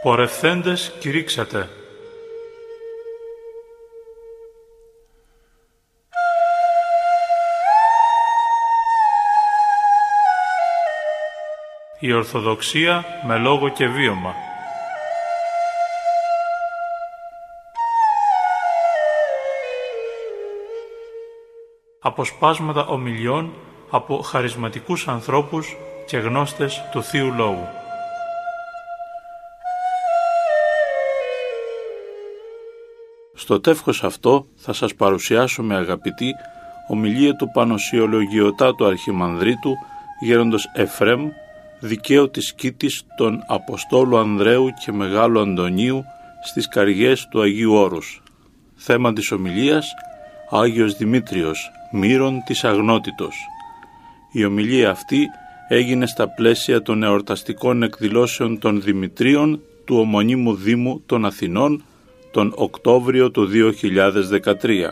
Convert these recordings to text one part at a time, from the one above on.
Πορευθέντες κηρύξατε. Η Ορθοδοξία με λόγο και βίωμα. Αποσπάσματα ομιλιών από χαρισματικούς ανθρώπους και γνώστες του Θείου Λόγου. Στο τεύχος αυτό θα σας παρουσιάσουμε, αγαπητοί, ομιλία του Πανοσιολογιωτάτου Αρχιμανδρίτου γέροντος Εφρέμ, δικαίου της Κήτης των Αποστόλου Ανδρέου και Μεγάλου Αντωνίου στις καριές του Αγίου Όρους. Θέμα της ομιλίας: Άγιος Δημήτριος, μύρων της αγνότητος. Η ομιλία αυτή έγινε στα πλαίσια των εορταστικών εκδηλώσεων των Δημητρίων του ομωνίμου Δήμου των Αθηνών τον Οκτώβριο του 2013.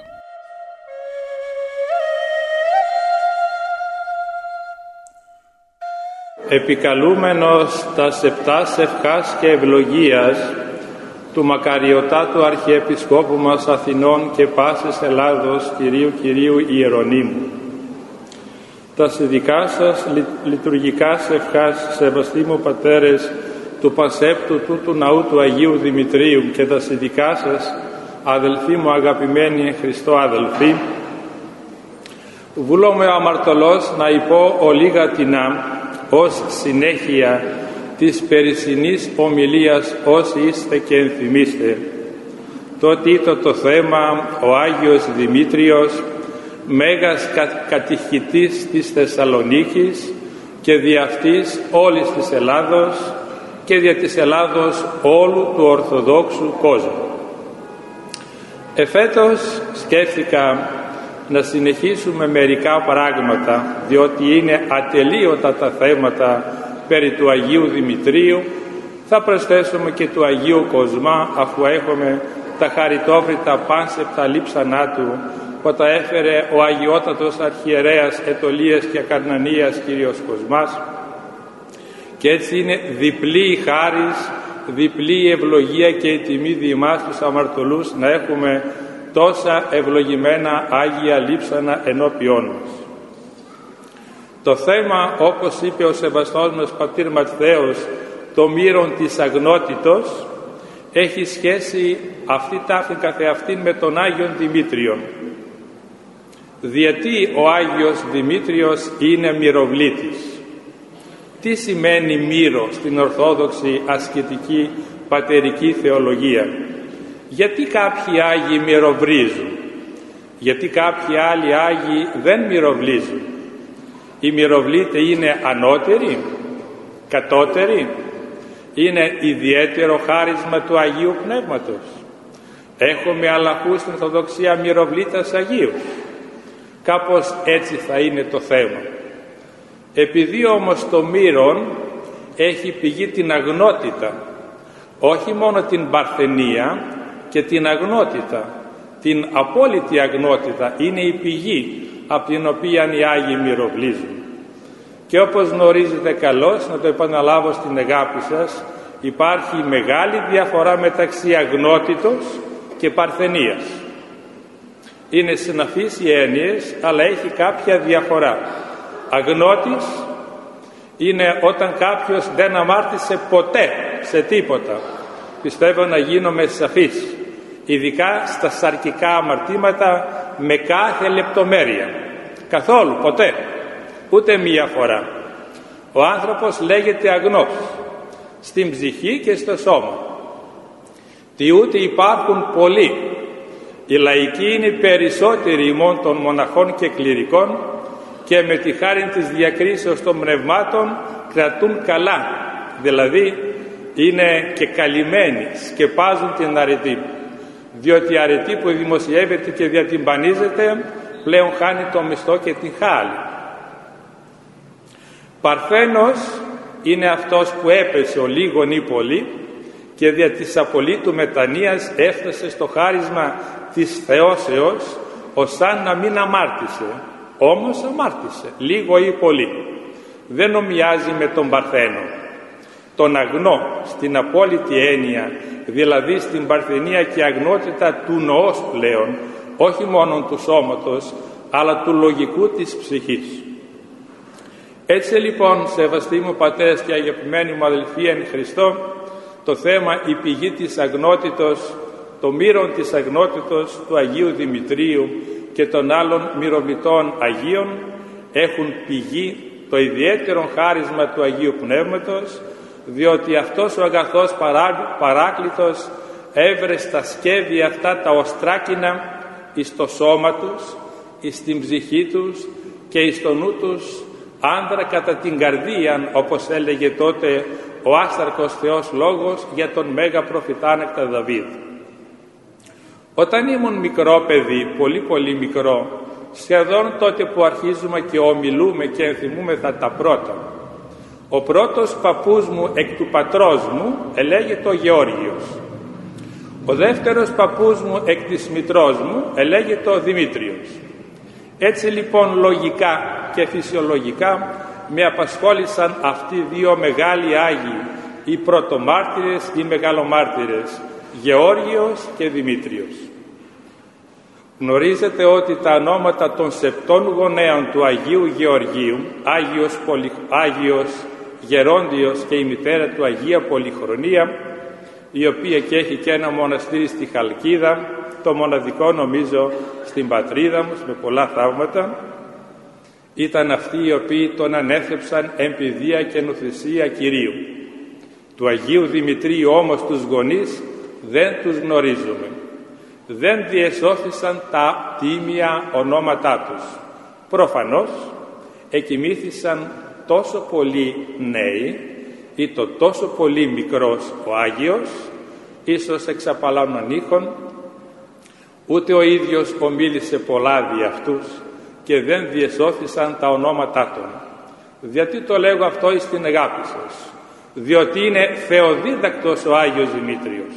Επικαλούμενος τας επτάς ευχάς και ευλογίας του μακαριωτάτου Αρχιεπισκόπου μας Αθηνών και πάσης Ελλάδος Κυρίου Ιερονύμου, τας ειδικά σας λειτουργικάς ευχάς, σεβαστοί μου πατέρες του πασέπτου τούτου ναού του Αγίου Δημητρίου, και τας ειδικά σας αδελφοί μου αγαπημένοι εν Χριστώ αδελφοί, βούλομαι ο αμαρτωλός να υπώ ολίγα τινά ως συνέχεια της περσινής ομιλίας, όσοι είστε και ενθυμίστε. Τότε το θέμα ο Άγιος Δημήτριος, μέγας κατηχητής της Θεσσαλονίκης και δι' αυτής όλης της Ελλάδος και δια της Ελλάδος όλου του Ορθοδόξου κόσμου. Εφέτος σκέφτηκα να συνεχίσουμε μερικά πράγματα, διότι είναι ατελείωτα τα θέματα περί του Αγίου Δημητρίου. Θα προσθέσουμε και του Αγίου Κοσμά, αφού έχουμε τα χαριτόβρητα πάνσεπτα λείψανά του, που τα έφερε ο Αγιότατος Αρχιερέας Ετωλίας και Ακαρνανίας Κύριος Κοσμάς. Και έτσι είναι διπλή η χάρις, διπλή η ευλογία και η τιμή δι' εμάς τους αμαρτωλούς να έχουμε τόσα ευλογημένα Άγια λείψανα ενώπιόν μας. Το θέμα, όπως είπε ο σεβαστός μας πατήρ Ματθαίος, το μύρον της αγνότητος, έχει σχέση αυτή τάφη καθεαυτήν με τον Άγιον Δημήτριον. Γιατί ο Άγιος Δημήτριος είναι μυροβλήτης. Τι σημαίνει μύρο στην Ορθόδοξη ασκητική πατερική θεολογία? Γιατί κάποιοι Άγιοι μυροβλίζουν, γιατί κάποιοι άλλοι Άγιοι δεν μυροβλίζουν? Οι μυροβλήτες είναι ανώτεροι, κατώτεροι, είναι ιδιαίτερο χάρισμα του Αγίου Πνεύματος? Έχουμε αλλαχούς στην Ορθοδοξία μυροβλήτες Αγίους? Κάπως έτσι θα είναι το θέμα. Επειδή όμως το μύρον έχει πηγή την αγνότητα, όχι μόνο την παρθενία και την αγνότητα, την απόλυτη αγνότητα είναι η πηγή από την οποία οι Άγιοι μυροβλίζουν. Και όπως γνωρίζετε καλώς, να το επαναλάβω στην αγάπη σας, υπάρχει μεγάλη διαφορά μεταξύ αγνότητος και παρθενίας. Είναι συναφείς οι έννοιες, αλλά έχει κάποια διαφορά. Αγνώτης είναι όταν κάποιος δεν αμάρτησε ποτέ σε τίποτα. Πιστεύω να γίνομαι σαφής, ειδικά στα σαρκικά αμαρτήματα, με κάθε λεπτομέρεια. Καθόλου, ποτέ, ούτε μία φορά. Ο άνθρωπος λέγεται αγνός στην ψυχή και στο σώμα. Τι ούτε υπάρχουν πολλοί. Οι λαϊκοί είναι περισσότεροι ημών των μοναχών και κληρικών, και με τη χάρη της διακρίσεως των πνευμάτων κρατούν καλά, δηλαδή είναι και καλυμμένοι, σκεπάζουν την αρετή, διότι η αρετή που δημοσιεύεται και διατυμπανίζεται πλέον χάνει το μισθό και την χάλη. Παρθένος είναι αυτός που έπεσε ο λίγον ή πολύ και δια της απολύτου μετανοίας έφτασε στο χάρισμα της θεώσεως, ως αν να μην αμάρτησε. Όμως αμάρτησε, λίγο ή πολύ. Δεν ομοιάζει με τον Παρθένο. τον αγνό στην απόλυτη έννοια, δηλαδή στην παρθενία και αγνότητα του νοός πλέον, όχι μόνο του σώματος, αλλά του λογικού της ψυχής. Έτσι λοιπόν, σεβαστοί μου πατέρες και αγαπημένοι μου αδελφοί εν Χριστώ, το θέμα η πηγή της αγνότητος, το μύρον της αγνότητος του Αγίου Δημητρίου και των άλλων μυρωμητών Αγίων έχουν πηγή το ιδιαίτερο χάρισμα του Αγίου Πνεύματος, διότι αυτός ο αγαθός Παράκλητος έβρε στα σκεύη αυτά τα οστράκινα εις το σώμα τους, εις την ψυχή τους και εις το νου τους άνδρα κατά την καρδίαν, όπως έλεγε τότε ο άσταρκος Θεός Λόγος για τον Μέγα Προφητάνεκτα Δαβίδ. Όταν ήμουν μικρό παιδί, πολύ μικρό, σχεδόν τότε που αρχίζουμε και ομιλούμε και ενθυμούμεθα τα πρώτα, ο πρώτος παππούς μου εκ του πατρός μου ελέγεται ο Γεώργιος. Ο δεύτερος παππούς μου εκ της μητρός μου ελέγεται ο Δημήτριος. Έτσι λοιπόν λογικά και φυσιολογικά με απασχόλησαν αυτοί οι δύο μεγάλοι Άγιοι, οι πρωτομάρτυρες ή μεγαλομάρτυρες, Γεώργιος και Δημήτριος. Γνωρίζετε ότι τα ονόματα των 7 γονέων του Αγίου Γεωργίου, Άγιος Γερόντιος και η μητέρα του Αγία Πολυχρονία, η οποία και έχει και ένα μοναστήρι στη Χαλκίδα, το μοναδικό νομίζω στην πατρίδα μου, με πολλά θαύματα, ήταν αυτοί οι οποίοι τον ανέθεψαν εμπηδία και νουθυσία Κυρίου. Του Αγίου Δημητρίου όμως τους γονείς δεν τους γνωρίζουμε. Δεν διεσώθησαν τα τίμια ονόματά τους. Προφανώς εκοιμήθησαν τόσο πολύ νέοι ή το τόσο πολύ μικρός ο Άγιος, ίσως εξ απαλάνων ήχων, ούτε ο ίδιος ομίλησε πολλά δι' αυτούς και δεν διεσώθησαν τα ονόματά των. Γιατί το λέγω αυτό εις την αγάπη σας? Διότι είναι θεοδίδακτος ο Άγιος Δημήτριος.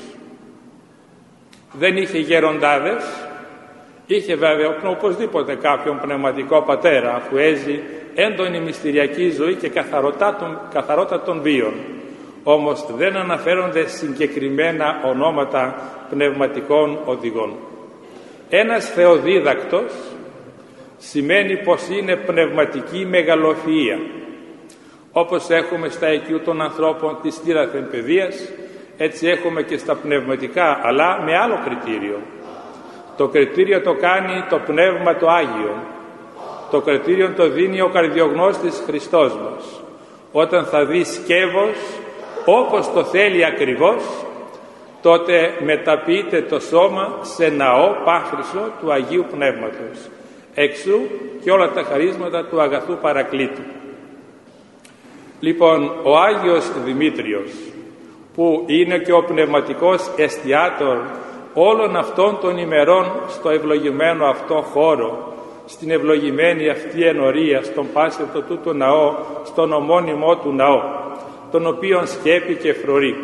Δεν είχε γεροντάδες, είχε βέβαια οπωσδήποτε κάποιον πνευματικό πατέρα, αφού έζει έντονη μυστηριακή ζωή και καθαρότητα των βίων. Όμως δεν αναφέρονται συγκεκριμένα ονόματα πνευματικών οδηγών. Ένας θεοδίδακτος σημαίνει πως είναι πνευματική μεγαλοφυΐα. Όπως έχουμε στα οικείου των ανθρώπων της τύραθεν παιδείας, έτσι έχουμε και στα πνευματικά, αλλά με άλλο κριτήριο. Το κριτήριο το κάνει το Πνεύμα το Άγιο. Το κριτήριο το δίνει ο καρδιογνώστης Χριστός μας. Όταν θα δει σκεύος όπως το θέλει ακριβώς, τότε μεταποιείται το σώμα σε ναό πάχρυσο του Αγίου Πνεύματος. Εξού και όλα τα χαρίσματα του αγαθού Παρακλήτου. Λοιπόν, ο Άγιος Δημήτριος, που είναι και ο πνευματικός εστιάτορ όλων αυτών των ημερών στο ευλογημένο αυτό χώρο, στην ευλογημένη αυτή ενορία, στον πάσευτο τούτο ναό, στον ομώνυμό του ναό, τον οποίον σκέπει και φρουρεί.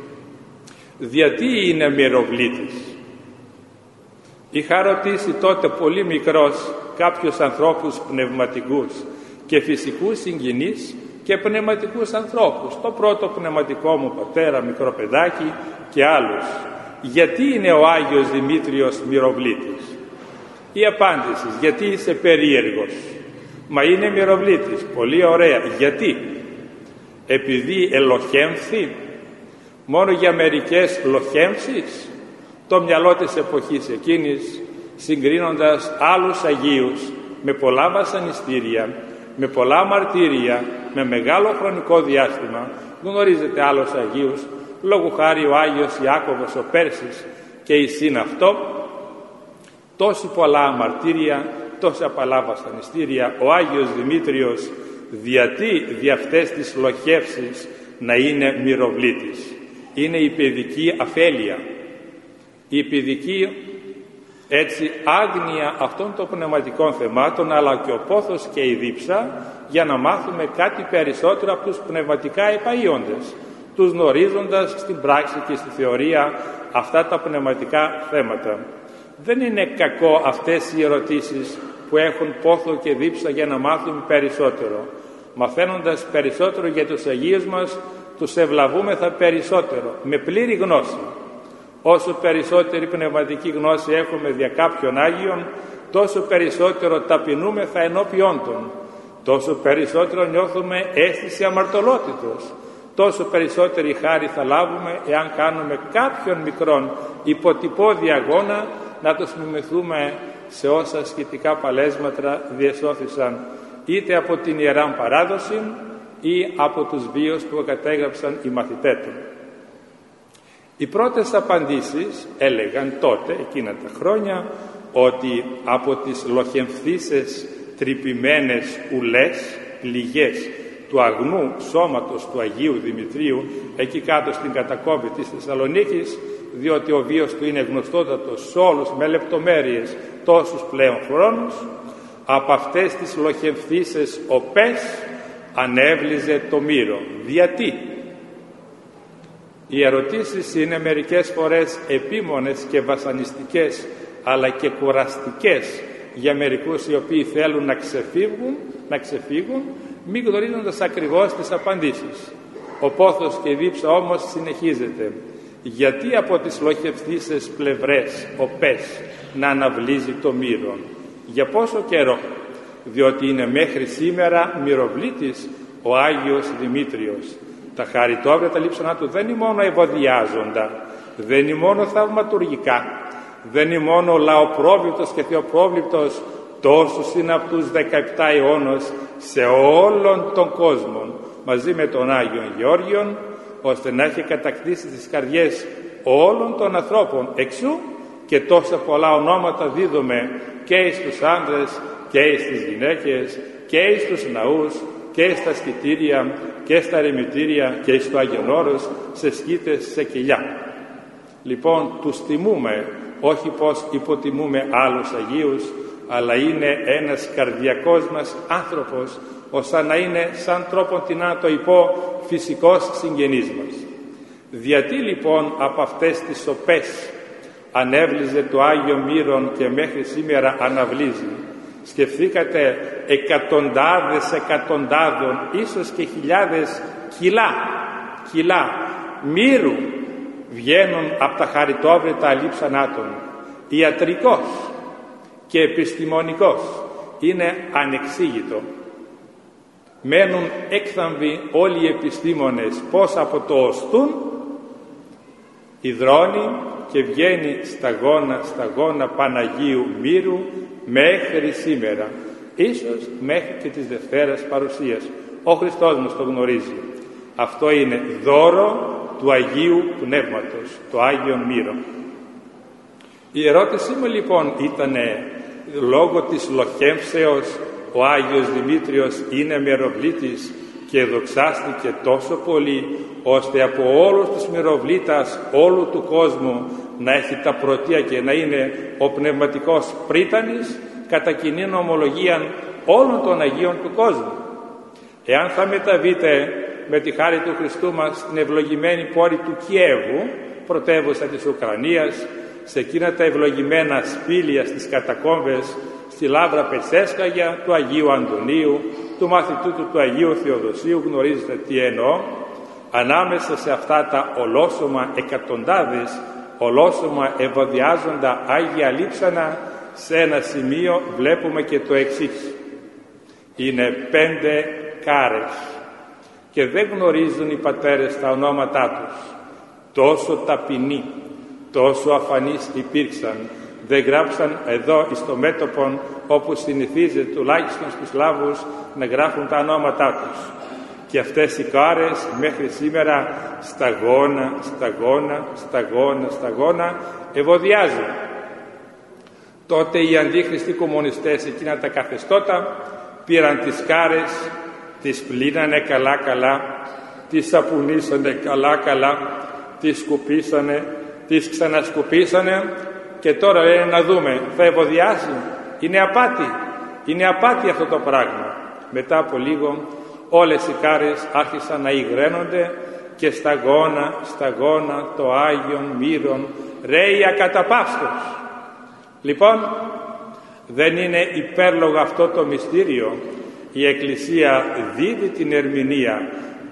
Γιατί είναι μυροβλήτης? Είχα ρωτήσει τότε πολύ μικρός κάποιους ανθρώπους πνευματικούς και φυσικούς συγγενείς και πνευματικούς ανθρώπους, το πρώτο πνευματικό μου πατέρα, μικρό παιδάκι και άλλους. Γιατί είναι ο Άγιος Δημήτριος μυροβλήτης? Η απάντηση, γιατί είσαι περίεργος? Μα είναι μυροβλήτης, πολύ ωραία. Γιατί? Επειδή ελοχέμφθη? Μόνο για μερικές λοχέμψεις? Το μυαλό της εποχής εκείνης, συγκρίνοντας άλλους Αγίους με πολλά βασανιστήρια, με πολλά μαρτύρια, με μεγάλο χρονικό διάστημα, γνωρίζετε άλλους Αγίους, λόγου χάρη ο Άγιος Ιάκωβος ο Πέρσης και η σύν αυτό, τόση πολλά μαρτύρια, τόσα πολλά βασανιστήρια. Ο Άγιος Δημήτριος γιατί δι' αυτές τις λοχεύσεις να είναι μυροβλήτης? Είναι η παιδική αφέλεια, η παιδική έτσι άγνοια αυτών των πνευματικών θεμάτων, αλλά και ο πόθος και η δίψα για να μάθουμε κάτι περισσότερο από τους πνευματικά επαΐοντες, τους γνωρίζοντας στην πράξη και στη θεωρία αυτά τα πνευματικά θέματα. Δεν είναι κακό αυτές οι ερωτήσεις που έχουν πόθο και δίψα για να μάθουμε περισσότερο. Μαθαίνοντας περισσότερο για τους Αγίους μας, τους ευλαβούμεθα περισσότερο, με πλήρη γνώση. Όσο περισσότερη πνευματική γνώση έχουμε δια κάποιων Άγιων, τόσο περισσότερο ταπεινούμεθα ενώπιόν των, τόσο περισσότερο νιώθουμε αίσθηση αμαρτωλότητος, τόσο περισσότερη χάρη θα λάβουμε εάν κάνουμε κάποιον μικρόν υποτυπώδη αγώνα να τους μιμηθούμε σε όσα ασκητικά παλέσματα διεσώθησαν είτε από την Ιεράν Παράδοση ή από τους βίους που κατέγραψαν οι μαθητές του. Οι πρώτες απαντήσεις έλεγαν τότε, εκείνα τα χρόνια, ότι από τις λοχεμφθήσεις τρυπημένες ουλές, πληγές του αγνού σώματος του Αγίου Δημητρίου, εκεί κάτω στην κατακόμβη της Θεσσαλονίκης, διότι ο βίος του είναι γνωστότατος σε όλους με λεπτομέρειες τόσους πλέον χρόνους, από αυτές τις λοχεμφθήσεις οπές ανέβλυζε το μύρο. Γιατί? Οι ερωτήσεις είναι μερικές φορές επίμονες και βασανιστικές, αλλά και κουραστικές για μερικούς οι οποίοι θέλουν να ξεφύγουν μη γνωρίζοντας ακριβώς τις απαντήσεις. Ο πόθος και η δίψα όμως συνεχίζεται. Γιατί από τις λοχευθήσεις πλευρές οπές να αναβλύζει το μύρον? Για πόσο καιρό? Διότι είναι μέχρι σήμερα μυροβλήτης ο Άγιος Δημήτριος. Τα χαριτόβρετα λείψανά του δεν είναι μόνο ευωδιάζοντα, δεν είναι μόνο θαυματουργικά, δεν είναι μόνο λαοπρόβλητος και θεοπρόβλητος, τόσους είναι από τους 17 αιώνες σε όλον τον κόσμο, μαζί με τον Άγιον Γεώργιον, ώστε να έχει κατακτήσει τις καρδιές όλων των ανθρώπων. Εξού και τόσα πολλά ονόματα δίδουμε και στους άντρες και στις γυναίκες και στους ναούς και στα σκητήρια και στα ερημητήρια και στο Άγιον Όρος, σε σκήτες, σε κοιλιά. Λοιπόν, τους τιμούμε, όχι πως υποτιμούμε άλλους Αγίους, αλλά είναι ένας καρδιακός μας άνθρωπος, ώστε να είναι σαν τρόπον τι να το υπό φυσικός συγγενής μας. Γιατί λοιπόν από αυτές τις σοπές ανέβλυζε το Άγιο Μύρον και μέχρι σήμερα αναβλύζει? Σκεφτήκατε εκατοντάδων, ίσως και χιλιάδες κιλά μύρου βγαίνουν από τα χαριτόβρετα αλείψανάτων. Ιατρικός και επιστημονικός είναι ανεξήγητο. Μένουν έκθαμβοι όλοι οι επιστήμονες πως από το οστούν υδρώνει και βγαίνει σταγόνα Παναγίου Μύρου μέχρι σήμερα, ίσως μέχρι και της Δευτέρας Παρουσίας. Ο Χριστός μας το γνωρίζει. Αυτό είναι δώρο του Αγίου Πνεύματος, το Άγιον Μύρο. Η ερώτησή μου λοιπόν ήταν, λόγω της λοχέμψεως ο Άγιος Δημήτριος είναι μυροβλήτης και δοξάστηκε τόσο πολύ, ώστε από όλους τους μυροβλήτας όλου του κόσμου να έχει τα πρωτεία και να είναι ο πνευματικός πρίτανης κατά κοινήν ομολογίαν όλων των Αγίων του κόσμου. Εάν θα μεταβείτε με τη χάρη του Χριστού μας στην ευλογημένη πόλη του Κιέβου, πρωτεύουσα της Ουκρανίας, σε εκείνα τα ευλογημένα σπήλια στις κατακόμβες, στη Λάβρα Πετσέσκαγια του Αγίου Αντωνίου, του μαθητού του Αγίου Θεοδοσίου, γνωρίζετε τι εννοώ, ανάμεσα σε αυτά τα ολόσωμα εκατοντάδες, ολόσωμα ευωδιάζοντα Άγια λείψανα, σε ένα σημείο βλέπουμε και το εξής. Είναι 5 κάρες και δεν γνωρίζουν οι πατέρες τα ονόματά τους. Τόσο ταπεινοί, τόσο αφανείς υπήρξαν. Δεν γράψαν εδώ εις το μέτωπον, όπου συνηθίζεται τουλάχιστον στους Σλάβους να γράφουν τα ονόματά τους. Και αυτές οι κάρες μέχρι σήμερα σταγόνα ευωδιάζουν. Τότε οι αντίχριστοι κομμουνιστές, εκείνα τα καθεστώτα, πήραν τις κάρες, τις πλύνανε καλά-καλά, τις σαπουνίσανε καλά-καλά, τις σκουπίσανε, τις ξανασκουπίσανε και τώρα λένε να δούμε, θα ευωδιάσει? Είναι απάτη αυτό το πράγμα. Μετά από λίγο όλες οι κάρες άρχισαν να υγραίνονται και σταγόνα το Άγιον Μύρον ρέει ακαταπαύστος. Λοιπόν, δεν είναι υπέρλογο αυτό το μυστήριο? Η Εκκλησία δίδει την ερμηνεία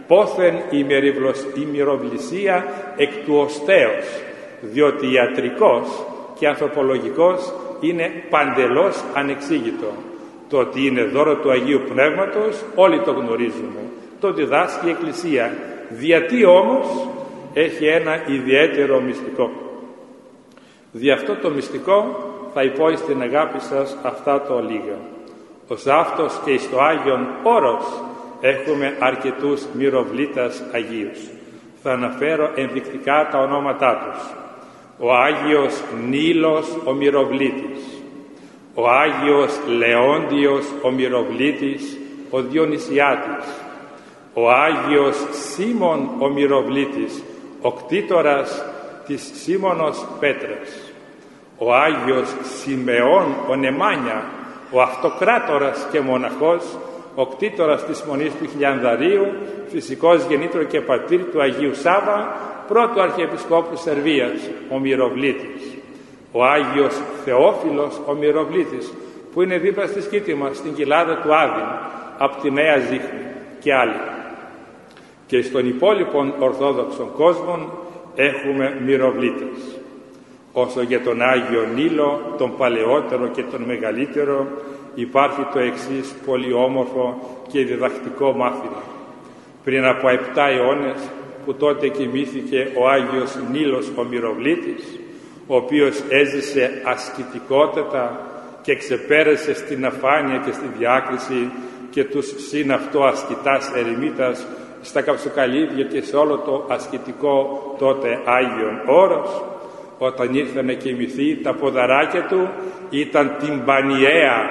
πόθεν η μυροβλησία εκ του οστέως, διότι ιατρικός και ανθρωπολογικός είναι παντελώς ανεξήγητο. Το ότι είναι δώρο του Αγίου Πνεύματος όλοι το γνωρίζουμε, το διδάσκει η Εκκλησία. Γιατί όμως έχει ένα ιδιαίτερο μυστικό. Δι' αυτό το μυστικό θα υπόει στην αγάπη σας αυτά το λίγα. Ως αυτός και εις το Άγιον Όρος έχουμε αρκετούς μυροβλήτας Αγίους. Θα αναφέρω ενδεικτικά τα ονόματά τους. Ο Άγιος Νίλος ο Μυροβλήτης, ο Άγιος Λεόντιος ο Μυροβλήτης ο Διονυσιάτης, ο Άγιος Σίμων ο Μυροβλήτης, ο κτήτορας της Σίμωνος Πέτρας, ο Άγιος Σιμεών ο Νεμάνια, ο αυτοκράτορας και μοναχός, ο κτήτορας της Μονής του Χιλιανδαρίου, φυσικός γεννήτρο και πατήρ του Αγίου Σάβα, πρώτου Αρχιεπισκόπου Σερβίας, ο Μυροβλήτης, ο Άγιος Θεόφιλος ο Μυροβλήτης, που είναι δίπλα στη σκήτη μας, στην κοιλάδα του Άδην, από τη Νέα Ζήχνη και άλλοι. Και στον υπόλοιπον Ορθόδοξων κόσμων έχουμε μυροβλήτες. Όσο για τον Άγιο Νίλο, τον παλαιότερο και τον μεγαλύτερο, υπάρχει το εξής πολύ όμορφο και διδακτικό μάθημα. Πριν από 7 αιώνες, που τότε κοιμήθηκε ο Άγιος Νίλος ο Μυροβλήτης, ο οποίος έζησε ασκητικότατα και ξεπέρασε στην αφάνεια και στη διάκριση και τους συν αυτό ασκητάς ερημίτας στα καψοκαλύβια και σε όλο το ασκητικό τότε Άγιον Όρος, όταν ήρθε να κοιμηθεί, τα ποδαράκια του ήταν τυμπανιαία,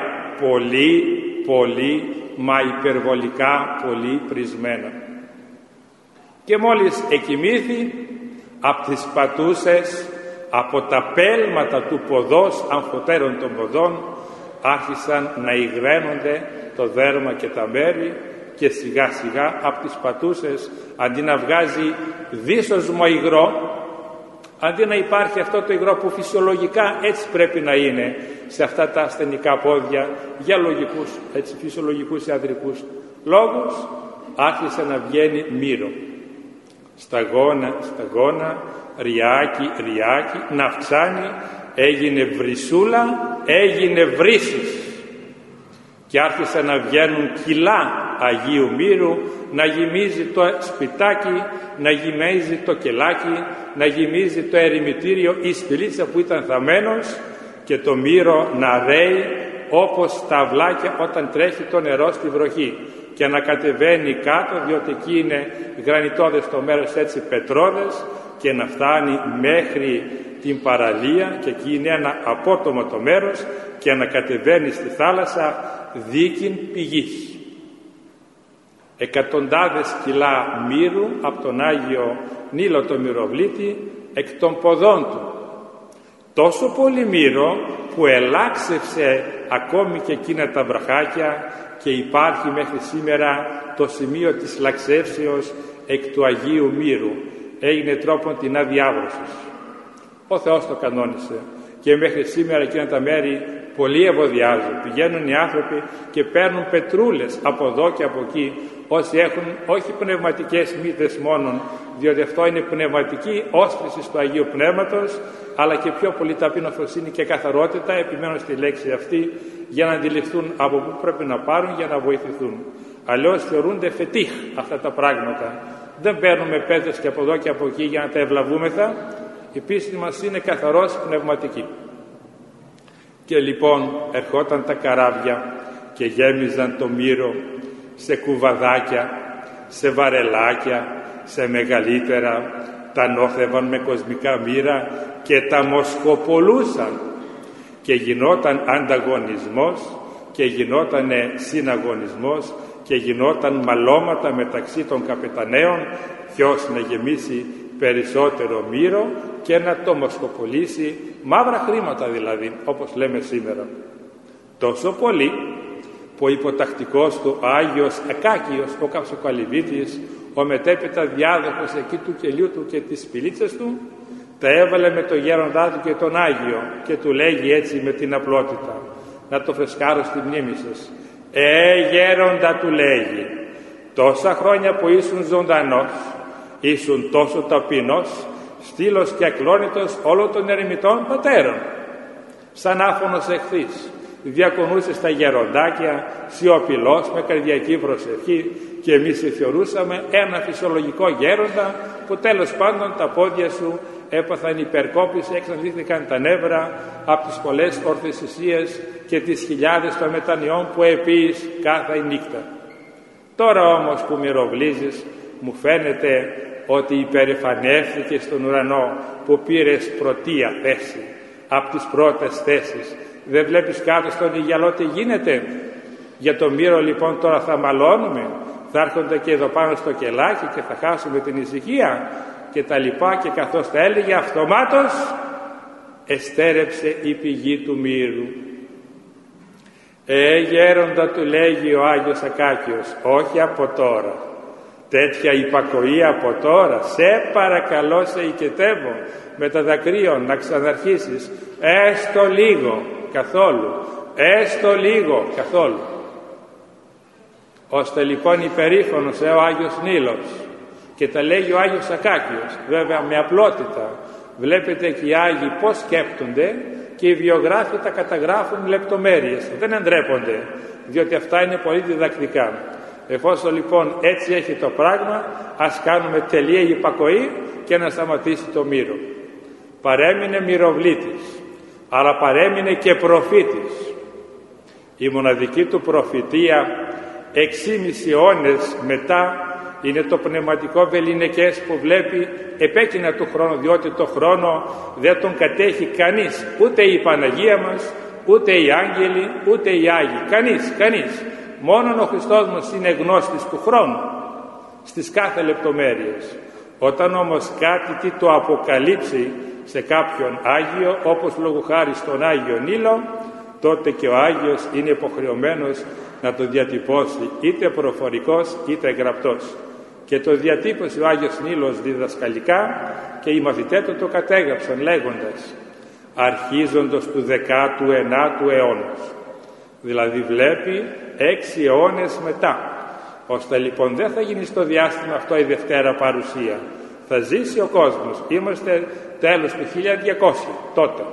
πολύ μα υπερβολικά πολύ πρισμένα. Και μόλις εκοιμήθη, από τις πατούσες, από τα πέλματα του ποδός, αμφωτέρων των ποδών, άρχισαν να υγραίνονται το δέρμα και τα μέρη, και σιγά σιγά από τις πατούσες, αντί να βγάζει δύσοσμο υγρό, αντί να υπάρχει αυτό το υγρό που φυσιολογικά έτσι πρέπει να είναι σε αυτά τα ασθενικά πόδια, για λογικούς, έτσι, φυσιολογικούς ιατρικούς λόγους, άρχισε να βγαίνει μύρο. Σταγόνα, ριάκι, να αυξάνει, έγινε βρυσούλα, έγινε βρύσις. Και άρχισε να βγαίνουν κιλά Αγίου Μύρου, να γεμίζει το σπιτάκι, να γεμίζει το κελάκι, να γεμίζει το ερημητήριο, η σπηλίτσα που ήταν θαμμένος, και το μύρο να ρέει όπως τα αυλάκια όταν τρέχει το νερό στη βροχή, και να κατεβαίνει κάτω, διότι εκεί είναι γρανιτώδες το μέρος, έτσι πετρώδες, και να φτάνει μέχρι την παραλία, και εκεί είναι ένα απότομο το μέρος, και να κατεβαίνει στη θάλασσα δίκην πηγής. Εκατοντάδες κιλά μύρου από τον Άγιο Νίλο το Μυροβλήτη εκ των ποδών του. Τόσο πολύ μύρο που ελάξευσε ακόμη και εκείνα τα βραχάκια, και υπάρχει μέχρι σήμερα το σημείο της λαξεύσεως εκ του Αγίου Μύρου. Έγινε τρόπον την αδιάβρωσης. Ο Θεός το κανόνισε, και μέχρι σήμερα εκείνα τα μέρη πολλοί ευωδιάζουν. Πηγαίνουν οι άνθρωποι και παίρνουν πετρούλες από εδώ και από εκεί, όσοι έχουν όχι πνευματικές μύτες μόνον, διότι αυτό είναι πνευματική όσφρηση του Αγίου Πνεύματος, αλλά και πιο πολύ ταπεινοφροσύνη και καθαρότητα, επιμένω στη λέξη αυτή, για να αντιληφθούν από πού πρέπει να πάρουν για να βοηθηθούν. Αλλιώς θεωρούνται φετίχ αυτά τα πράγματα. Δεν παίρνουμε πέτρες και από εδώ και από εκεί για να τα ευλαβούμεθα. Η πίστη μας είναι καθαρός πνευματική. Και λοιπόν ερχόταν τα καράβια και γέμιζαν το μύρο σε κουβαδάκια, σε βαρελάκια, σε μεγαλύτερα, τα νόθευαν με κοσμικά μοίρα και τα μοσχοπολούσαν, και γινόταν ανταγωνισμός και γινόταν συναγωνισμός και γινόταν μαλώματα μεταξύ των καπεταναίων, ποιος να γεμίσει περισσότερο μύρο και να το μοσχοπολήσει, μαύρα χρήματα δηλαδή, όπως λέμε σήμερα. Τόσο πολύ που ο υποτακτικός του Άγιος Ακάκιος, ο Καυσοκαλυβίτης, ο μετέπειτα διάδοχος εκεί του κελιού του και της σπηλίτσας του, τα έβαλε με το γέροντά του και τον Άγιο, και του λέγει έτσι με την απλότητα, να το φρεσκάρω στη μνήμη σας. Γέροντα, του λέγει, Τόσα χρόνια που ήσουν ζωντανός, ήσουν τόσο ταπεινός, στήλος και ακλόνητος όλων των ερημιτών πατέρων. Σαν άφωνος εχθής, διακονούσε στα γεροντάκια, σιωπηλός με καρδιακή προσευχή, και εμείς σε θεωρούσαμε ένα φυσιολογικό γέροντα που τέλος πάντων τα πόδια σου έπαθαν υπερκόπηση, εξαντλήθηκαν τα νεύρα από τις πολλές ορθεσισίες και τις χιλιάδες των μετανιών που επίεις κάθε νύχτα. Τώρα όμως που μυροβλίζεις, μου φαίνεται ότι υπερηφανεύθηκες στον ουρανό που πήρες πρωτεία θέση, από τις πρώτες θέσεις. Δεν βλέπεις κάτω στον Ιγιαλό τι γίνεται? Για το Μύρο λοιπόν τώρα θα μαλώνουμε, θα έρχονται και εδώ πάνω στο κελάκι και θα χάσουμε την ησυχία και τα λοιπά, και καθώς τα έλεγε αυτομάτως εστέρεψε η πηγή του Μύρου. Γέροντα, του λέγει ο Άγιος Ακάκιος, όχι από τώρα, τέτοια υπακοή από τώρα, σε παρακαλώ, σε οικετεύω με τα δακρύων να ξαναρχίσεις, έστω λίγο καθόλου, έστω λίγο καθόλου. Ώστε λοιπόν υπερήφανος ο Άγιος Νείλος, και τα λέγει ο Άγιος Ακάκιος, βέβαια με απλότητα. Βλέπετε και οι Άγιοι πώς σκέπτονται, και οι βιογράφοι τα καταγράφουν λεπτομέρειες, δεν εντρέπονται, διότι αυτά είναι πολύ διδακτικά. Εφόσον λοιπόν έτσι έχει το πράγμα, ας κάνουμε τελεία υπακοή και να σταματήσει το Μύρο. Παρέμεινε μυροβλήτης, αλλά παρέμεινε και προφήτης. Η μοναδική του προφητεία 6,5 αιώνες μετά είναι το πνευματικό βεληνικές που βλέπει επέκεινα του χρόνου, διότι το χρόνο δεν τον κατέχει κανείς, ούτε η Παναγία μας, ούτε οι άγγελοι, ούτε οι Άγιοι, κανείς. Μόνον ο Χριστός μας είναι γνώστης του χρόνου στις κάθε λεπτομέρειες. Όταν όμως κάτι τι το αποκαλύψει σε κάποιον Άγιο, όπως λόγου χάρη στον Άγιο Νείλο, τότε και ο Άγιος είναι υποχρεωμένος να το διατυπώσει είτε προφορικός είτε γραπτός. Και το διατύπωσε ο Άγιος Νείλος διδασκαλικά, και οι μαθητές του το κατέγραψαν λέγοντας αρχίζοντος του 19ου αιώνα. Δηλαδή βλέπει 6 αιώνες μετά. Ώστε λοιπόν δεν θα γίνει στο διάστημα αυτό η Δευτέρα παρουσία. Θα ζήσει ο κόσμος. Είμαστε τέλος του 1200 τότε.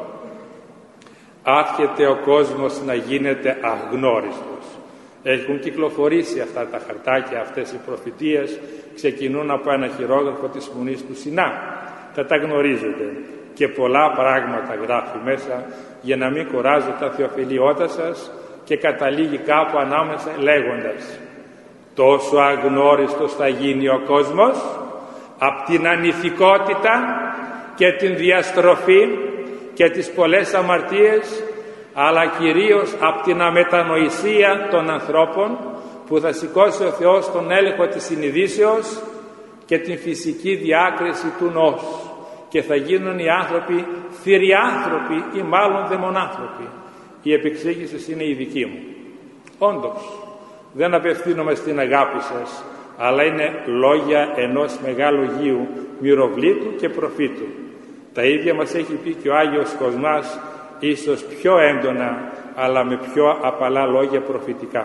Άρχεται ο κόσμος να γίνεται αγνώριστος. Έχουν κυκλοφορήσει αυτά τα χαρτάκια, αυτές οι προφητείες, ξεκινούν από ένα χειρόγραφο της Μονής του Σινά. Θα τα γνωρίζετε. Και πολλά πράγματα γράφει μέσα, για να μην κουράζω τα θεοφιλιώτα σας, και καταλήγει κάπου ανάμεσα λέγοντας τόσο αγνώριστος θα γίνει ο κόσμος από την ανηθικότητα και την διαστροφή και τις πολλές αμαρτίες, αλλά κυρίως από την αμετανοησία των ανθρώπων, που θα σηκώσει ο Θεός τον έλεγχο της συνειδήσεως και την φυσική διάκριση του νόσου, και θα γίνουν οι άνθρωποι θηριάνθρωποι ή μάλλον δαιμονάνθρωποι. Η επεξήγηση είναι η δική μου. Όντως, δεν απευθύνομαι στην αγάπη σας, αλλά είναι λόγια ενός μεγάλου Αγίου μυροβλήτου και προφήτου. Τα ίδια μας έχει πει και ο Άγιος Κοσμάς, ίσως πιο έντονα, αλλά με πιο απαλά λόγια προφητικά.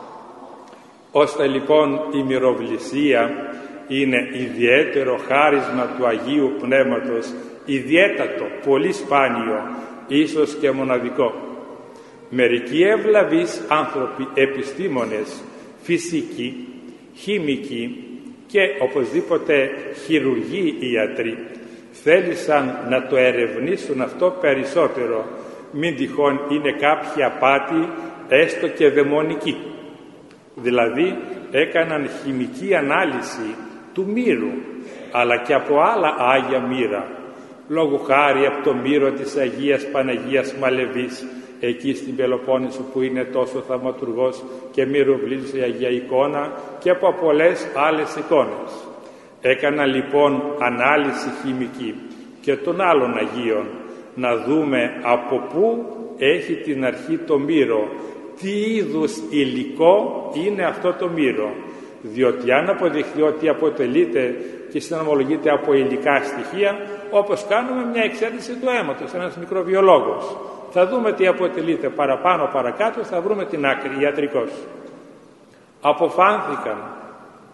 Ώστε λοιπόν η μυροβλησία είναι ιδιαίτερο χάρισμα του Αγίου Πνεύματος, ιδιαίτατο, πολύ σπάνιο, ίσως και μοναδικό. Μερικοί ευλαβείς άνθρωποι, επιστήμονες, φυσικοί, χημικοί και οπωσδήποτε χειρουργοί ιατροί, θέλησαν να το ερευνήσουν αυτό περισσότερο, μην τυχόν είναι κάποια απάτη έστω και δαιμονική. Δηλαδή έκαναν χημική ανάλυση του Μύρου, αλλά και από άλλα Άγια Μύρα, λόγου χάρη από το Μύρο της Αγίας Παναγίας Μαλεβής, εκεί στην Πελοπόννησο που είναι τόσο θαυματουργός και μυροβλήτης η Αγία εικόνα, και από πολλές άλλες εικόνες. Έκανα λοιπόν ανάλυση χημική και των άλλων Αγίων, να δούμε από πού έχει την αρχή το Μύρο, τι είδους υλικό είναι αυτό το Μύρο, διότι αν αποδειχθεί ότι αποτελείται και συνομολογείται από υλικά στοιχεία, όπως κάνουμε μια εξέταση του αίματος, ένας μικροβιολόγος, θα δούμε τι αποτελείται παραπάνω παρακάτω, θα βρούμε την άκρη ιατρικός. Αποφάνθηκαν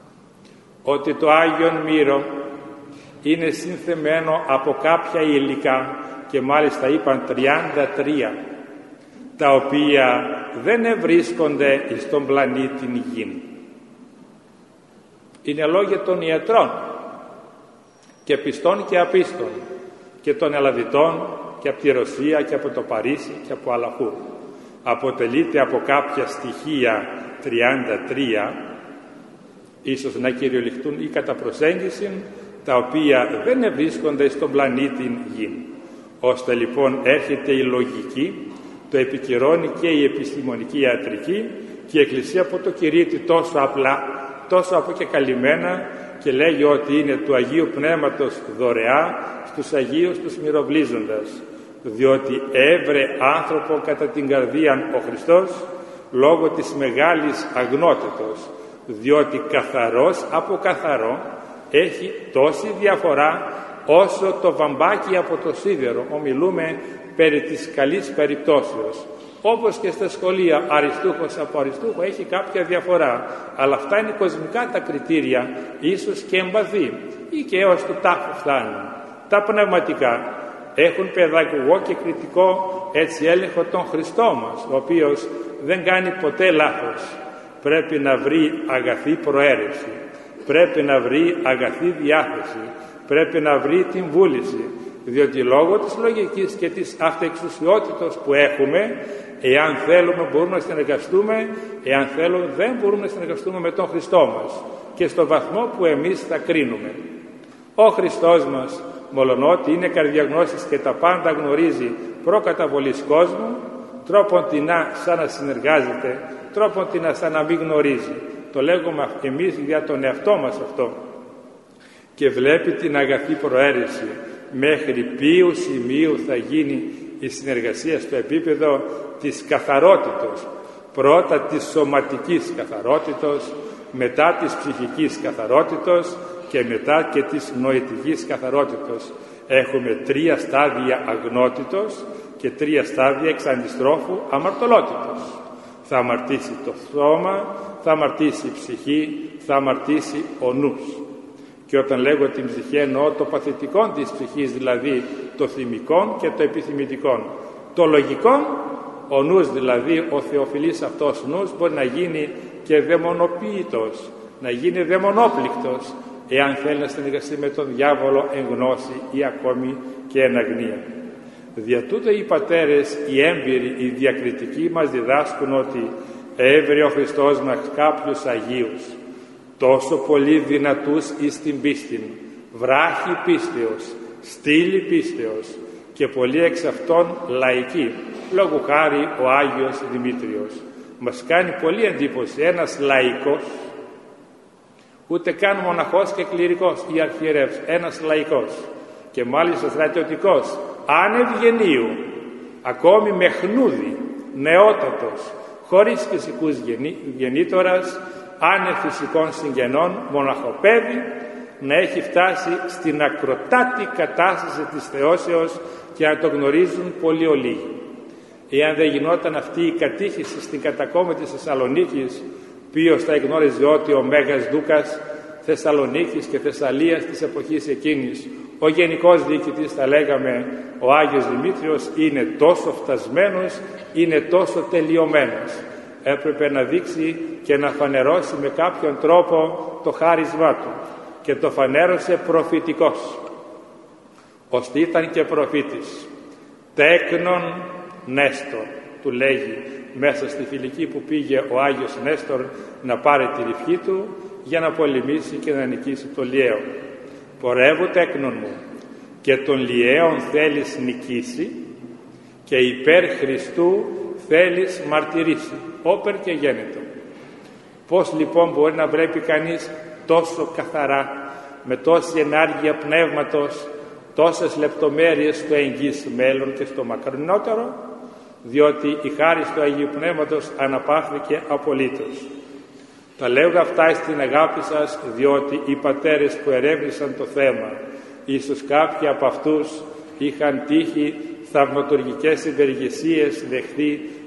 ότι το Άγιον Μύρο είναι συνθεμένο από κάποια υλικά, και μάλιστα είπαν 33, τα οποία δεν ευρίσκονται στον πλανήτη Γη. Είναι λόγια των ιατρών και πιστών και απίστων και των Ελλαδιτών και από τη Ρωσία και από το Παρίσι και από αλλαχού. Αποτελείται από κάποια στοιχεία 33, ίσως να κυριοληχτούν ή κατά προσέγγιση, τα οποία δεν ευρίσκονται στον πλανήτη Γη. Ώστε λοιπόν έρχεται η λογική, το επικυρώνει και η επιστημονική ιατρική, και η Εκκλησία που το κηρύττει τόσο απλά, τόσο αποκεκαλυμμένα, και λέγει ότι είναι του Αγίου Πνεύματος δωρεά στους Αγίους τους μυροβλίζοντας, διότι έβρε άνθρωπο κατά την καρδίαν ο Χριστός λόγω της μεγάλης αγνότητος, διότι καθαρός από καθαρό έχει τόση διαφορά όσο το βαμβάκι από το σίδερο. Ομιλούμε περί της καλής περιπτώσεως. Όπως και στα σχολεία, αριστούχος από αριστούχο έχει κάποια διαφορά, αλλά αυτά είναι κοσμικά τα κριτήρια, ίσως και εμπαθή ή και έως το τάφο φτάνουν. Τα πνευματικά έχουν παιδαγωγό και κριτικό έτσι έλεγχο τον Χριστό μας, ο οποίος δεν κάνει ποτέ λάθος. Πρέπει να βρει αγαθή προαίρεση, πρέπει να βρει αγαθή διάθεση, πρέπει να βρει την βούληση, διότι λόγω της λογικής και της αυτοεξουσιότητας που έχουμε, εάν θέλουμε μπορούμε να συνεργαστούμε, εάν θέλουμε δεν μπορούμε να συνεργαστούμε με τον Χριστό μας, και στο βαθμό που εμείς θα κρίνουμε. Ο Χριστός μας, μολονότι είναι καρδιαγνώστης και τα πάντα γνωρίζει προκαταβολής κόσμου, τρόπον τεινά σαν να συνεργάζεται, τρόπον τεινά σαν να μην γνωρίζει. Το λέγουμε εμείς για τον εαυτό μας αυτό. Και βλέπει την αγαθή προαίρεση μέχρι ποιου σημείου θα γίνει η συνεργασία στο επίπεδο της καθαρότητος. Πρώτα της σωματικής καθαρότητος, μετά της ψυχικής καθαρότητος και μετά και της νοητικής καθαρότητος. Έχουμε 3 στάδια αγνότητος και 3 στάδια εξ αντιστρόφου αμαρτωλότητος. Θα αμαρτήσει το σώμα, θα αμαρτήσει η ψυχή, θα αμαρτήσει ο νους. Και όταν λέγω την ψυχή εννοώ το παθητικό της ψυχής, δηλαδή το θυμικό και το επιθυμητικό. Το λογικό, ο νους δηλαδή, ο θεοφιλής αυτός νους μπορεί να γίνει και δαιμονοποίητος, να γίνει δαιμονόπληκτος, εάν θέλει να συνεργαστεί με τον διάβολο εν γνώση ή ακόμη και εν αγνία. Δια τούτο οι πατέρες, οι έμπειροι, οι διακριτικοί μας διδάσκουν ότι έβρε ο Χριστός μας κάποιους Αγίους, τόσο πολύ δυνατούς εις την πίστην, βράχοι πίστεως, στήλη πίστεως και πολλοί εξ αυτών λαϊκοί, λόγου χάρη ο Άγιος Δημήτριος. Μας κάνει πολύ εντύπωση ένας λαϊκός, ούτε καν μοναχός και κληρικός ή αρχιερεύς, ένας λαϊκός και μάλιστα στρατιωτικός, άνευ γενείου, ακόμη με χνούδι, νεότατος, χωρίς φυσικούς γεννήτορας, άνευ φυσικών συγγενών, μοναχοπέδι, να έχει φτάσει στην ακροτάτη κατάσταση της θεώσεως και να το γνωρίζουν πολύ ολίγοι. Εάν δεν γινόταν αυτή η κατήχηση στην κατακόμη της Θεσσαλονίκης, ποιος θα γνώριζε ότι ο Μέγας Δούκας Θεσσαλονίκης και Θεσσαλίας της εποχής εκείνης, ο γενικός διοικητής, θα λέγαμε, ο Άγιος Δημήτριος, είναι τόσο φτασμένος, είναι τόσο τελειωμένος. Έπρεπε να δείξει και να φανερώσει με κάποιον τρόπο το χάρισμά του, και το φανέρωσε προφητικός, ώστε ήταν και προφήτης. Τέκνον Νέστορ, του λέγει μέσα στη φιλική που πήγε ο Άγιος Νέστορ να πάρει τη ρηφή του για να πολεμήσει και να νικήσει το Λιαίο. Πορεύου τέκνον μου, και τον Λιαίον θέλεις νικήσει και υπέρ Χριστού θέλεις μαρτυρήσει, όπερ και γένετο. Πώς λοιπόν μπορεί να βλέπει κανείς τόσο καθαρά, με τόση ενάργεια πνεύματος, τόσες λεπτομέρειες στο εγγύς μέλλον και στο μακρινότερο? Διότι η χάρις του Αγίου Πνεύματος αναπαύθηκε απολύτως. Τα λέω αυτά στην αγάπη σας, διότι οι πατέρες που ερεύνησαν το θέμα, ίσως κάποιοι από αυτούς είχαν τύχει θαυματουργικές ευεργεσίες δεχθεί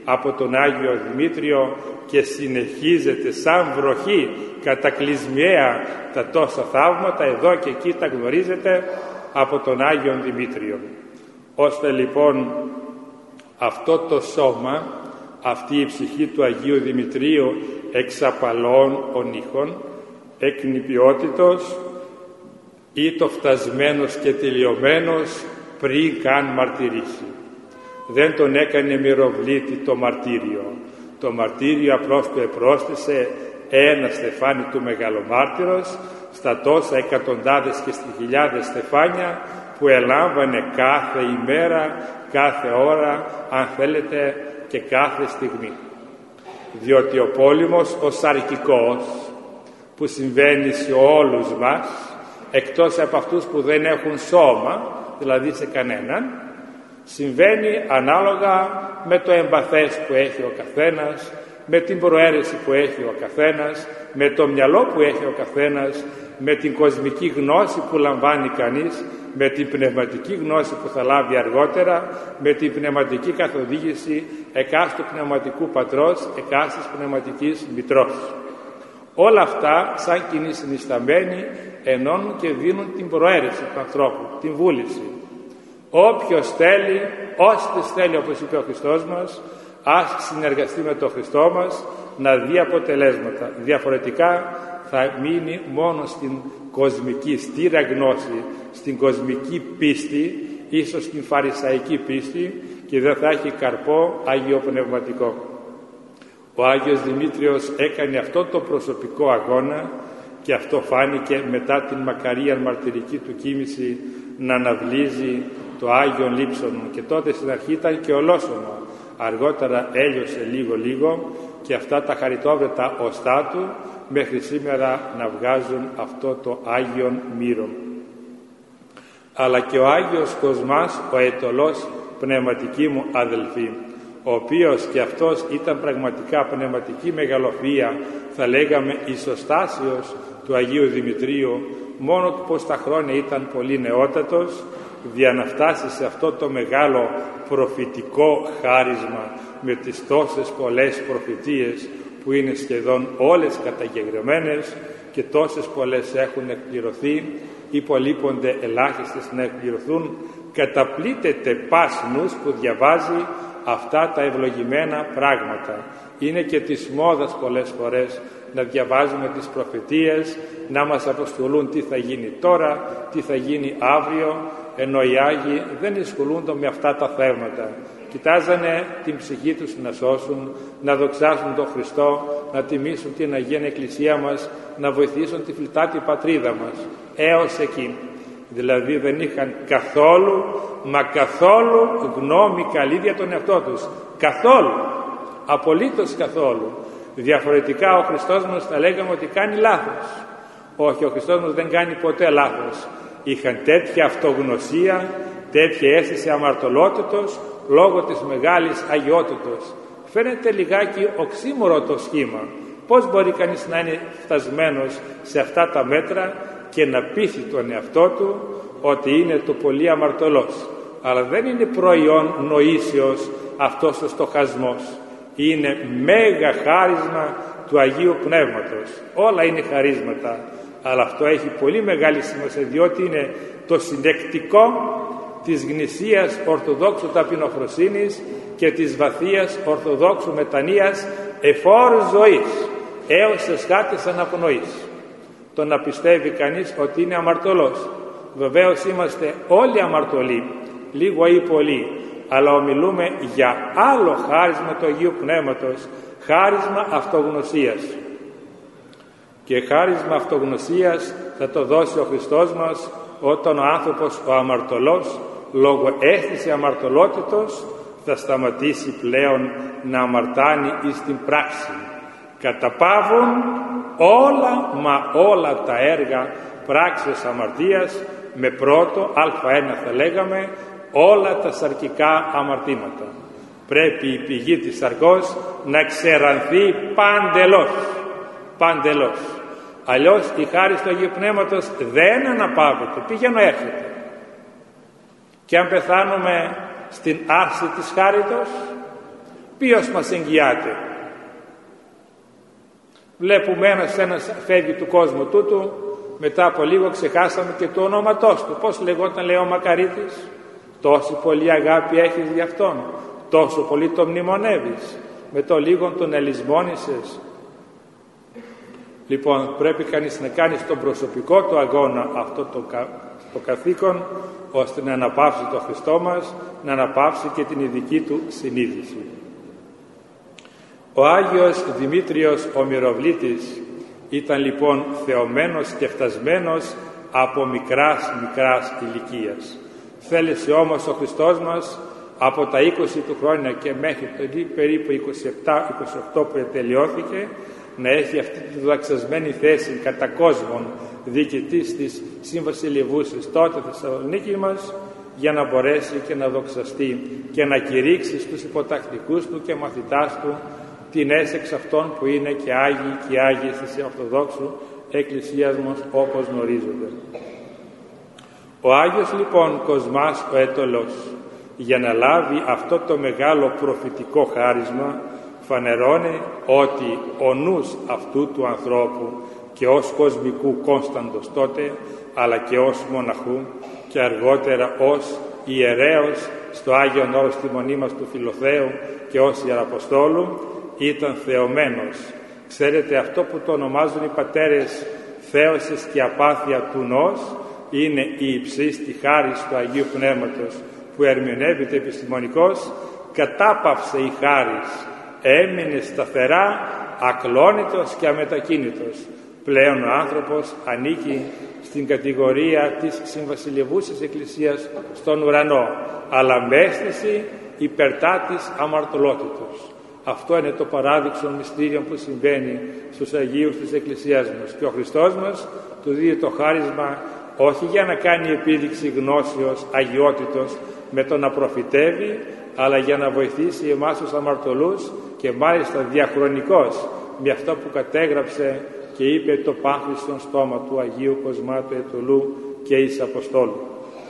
από τον Άγιο Δημήτριο και συνεχίζεται σαν βροχή κατακλυσμιαία τα τόσα θαύματα, εδώ και εκεί τα γνωρίζετε από τον Άγιο Δημήτριο. Ώστε λοιπόν αυτό το σώμα, αυτή η ψυχή του Αγίου Δημητρίου εξαπαλών ονείχων, εκνηπιότητος, ή το φτασμένος και τελειωμένος πριν καν μαρτυρήσει. Δεν τον έκανε μυροβλήτη το μαρτύριο. Το μαρτύριο απλώς του επρόσθεσε ένα στεφάνι του μεγαλομάρτυρος στα τόσα εκατοντάδες και στις χιλιάδες στεφάνια που ελάμβανε κάθε ημέρα, κάθε ώρα, αν θέλετε, και κάθε στιγμή. Διότι ο πόλιμος, ο σαρκικός, που συμβαίνει σε όλους μας, εκτός από αυτούς που δεν έχουν σώμα, δηλαδή σε κανέναν, συμβαίνει ανάλογα με το εμπαθές που έχει ο καθένας, με την προαίρεση που έχει ο καθένας, με το μυαλό που έχει ο καθένας, με την κοσμική γνώση που λαμβάνει κανείς, με την πνευματική γνώση που θα λάβει αργότερα, με την πνευματική καθοδήγηση εκάστου πνευματικού πατρός, εκάστης πνευματικής μητρός. Όλα αυτά, σαν κοινή συνισταμένοι, ενώνουν και δίνουν την προαίρεση του ανθρώπου, την βούληση. Όποιος θέλει, ώστις θέλει, όπως είπε ο Χριστός μας, ας συνεργαστεί με τον Χριστό μας να δει αποτελέσματα. Διαφορετικά θα μείνει μόνο στην κοσμική στήρα γνώση, στην κοσμική πίστη, ίσως στην φαρισαϊκή πίστη, και δεν θα έχει καρπό αγιοπνευματικό. Ο Άγιος Δημήτριος έκανε αυτό το προσωπικό αγώνα, και αυτό φάνηκε μετά την μακαρία μαρτυρική του κοίμηση να αναβλύζει το Άγιον Λείψονο, και τότε στην αρχή ήταν και ολόσωμο, αργότερα έλειωσε λίγο και αυτά τα χαριτόβρετα οστά του μέχρι σήμερα να βγάζουν αυτό το Άγιον Μύρο. Αλλά και ο Άγιος Κοσμάς, ο αιτωλός, πνευματική μου αδελφή, ο οποίος και αυτός ήταν πραγματικά πνευματική μεγαλοφυΐα, θα λέγαμε ισοστάσιος του Αγίου Δημητρίου, μόνο του πως τα χρόνια ήταν πολύ νεότατος, για να φτάσει σε αυτό το μεγάλο προφητικό χάρισμα με τις τόσες πολλές προφητείες που είναι σχεδόν όλες καταγεγραμμένες και τόσες πολλές έχουν εκπληρωθεί, υπολείπονται ελάχιστες να εκπληρωθούν. Καταπλήττεται πας νους που διαβάζει αυτά τα ευλογημένα πράγματα. Είναι και της μόδας πολλές φορές να διαβάζουμε τις προφητείες, να μας αποστολούν τι θα γίνει τώρα, τι θα γίνει αύριο, ενώ οι Άγιοι δεν ασχολούνται με αυτά τα θέματα. Κοιτάζανε την ψυχή τους να σώσουν, να δοξάσουν τον Χριστό, να τιμήσουν την Αγία Εκκλησία μας, να βοηθήσουν τη φλιτάτη πατρίδα μας. Έως εκεί. Δηλαδή δεν είχαν καθόλου, μα καθόλου γνώμη καλή για τον εαυτό τους. Καθόλου. Απολύτως καθόλου. Διαφορετικά ο Χριστός μας θα λέγαμε ότι κάνει λάθος. Όχι, ο Χριστός μας δεν κάνει ποτέ λάθος. Είχαν τέτοια αυτογνωσία, τέτοια αίσθηση αμαρτωλότητος λόγω της μεγάλης αγιότητος. Φαίνεται λιγάκι οξύμορο το σχήμα. Πώς μπορεί κανείς να είναι φτασμένος σε αυτά τα μέτρα και να πείθει τον εαυτό του ότι είναι το πολύ αμαρτωλός? Αλλά δεν είναι προϊόν νοήσεως αυτός ο στοχασμός. Είναι μέγα χάρισμα του Αγίου Πνεύματος. Όλα είναι χαρίσματα, αλλά αυτό έχει πολύ μεγάλη σημασία, διότι είναι το συνεκτικό της γνησίας ορθοδόξου ταπεινοφροσύνης και της βαθείας ορθοδόξου μετανοίας εφόρου ζωής έως εσχάτης αναπνοής. Το να πιστεύει κανείς ότι είναι αμαρτωλός. Βεβαίως είμαστε όλοι αμαρτωλοί, λίγο ή πολύ, αλλά ομιλούμε για άλλο χάρισμα του Αγίου Πνεύματος, χάρισμα αυτογνωσίας. Και χάρισμα αυτογνωσίας θα το δώσει ο Χριστός μας όταν ο άνθρωπος ο αμαρτωλός λόγω αίσθηση αμαρτωλότητος θα σταματήσει πλέον να αμαρτάνει εις την πράξη. Καταπαύουν όλα μα όλα τα έργα πράξεως αμαρτίας, με πρώτο α1 θα λέγαμε όλα τα σαρκικά αμαρτήματα. Πρέπει η πηγή της σαρκός να ξερανθεί παντελώς. Αλλιώς η χάρις του Αγίου Πνεύματος δεν αναπαύεται, πήγαινε έρχεται. Και αν πεθάνουμε στην άρση της χάριτος, Ποιος μας εγγυάται? Βλέπουμε ένας φεύγει του κόσμου τούτου, μετά από λίγο ξεχάσαμε και το ονόματός του. Πώς λεγόταν, λέει, ο Μακαρίτης? Τόση πολύ αγάπη έχεις γι' αυτόν, τόσο πολύ τον μνημονεύεις, με το λίγο τον ελισμόνησες. Λοιπόν, πρέπει κανείς να κάνει στον προσωπικό του αγώνα αυτό το καθήκον, ώστε να αναπαύσει το Χριστό μας, να αναπαύσει και την ειδική του συνείδηση. Ο Άγιος Δημήτριος ο Μυροβλήτης ήταν λοιπόν θεωμένος και φτασμένος από μικράς ηλικίας. Θέλησε όμως ο Χριστός μας από τα 20 του χρόνια και μέχρι περίπου 27-28 που τελειώθηκε να έχει αυτή τη δοξασμένη θέση κατά κόσμον διοικητής της Συμβασιλευούσης τότε Θεσσαλονίκη μας, για να μπορέσει και να δοξαστεί και να κηρύξει στους υποτακτικούς του και μαθητάς του την έσεξ αυτών που είναι και Άγιοι και Άγιες της Ορθοδόξου Εκκλησίας μας, όπως γνωρίζονται. Ο Άγιος λοιπόν Κοσμάς ο Αιτωλός, για να λάβει αυτό το μεγάλο προφητικό χάρισμα, φανερώνει ότι ο νους αυτού του ανθρώπου και ως κοσμικού Κόνσταντος τότε, αλλά και ως μοναχού και αργότερα ως ιερέως στο Άγιον Όρος στη μονή μας του Φιλοθέου και ως Ιεραποστόλου, ήταν θεωμένος. Ξέρετε, αυτό που το ονομάζουν οι πατέρες θέωσης και απάθεια του νος είναι η υψίστη χάρις του Αγίου Πνεύματος, που ερμηνεύεται επιστημονικώς, κατάπαυσε η χάρις, έμεινε σταθερά, ακλόνητος και αμετακίνητος. Πλέον ο άνθρωπος ανήκει στην κατηγορία της Συμβασιλευούσης Εκκλησίας στον ουρανό, αλλά με αίσθηση υπερτάτης αμαρτωλότητος. Αυτό είναι το παράδειξο μυστήριο που συμβαίνει στους Αγίους της Εκκλησίας μας. Και ο Χριστός μας του δίνει το χάρισμα όχι για να κάνει επίδειξη γνώσεως, αγιότητος με το να προφητεύει, αλλά για να βοηθήσει εμάς τους αμαρτωλούς και μάλιστα διαχρονικώς με αυτό που κατέγραψε και είπε το πάνχριστον στόμα του Αγίου Κοσμά του Αιτωλού και εις Αποστόλου.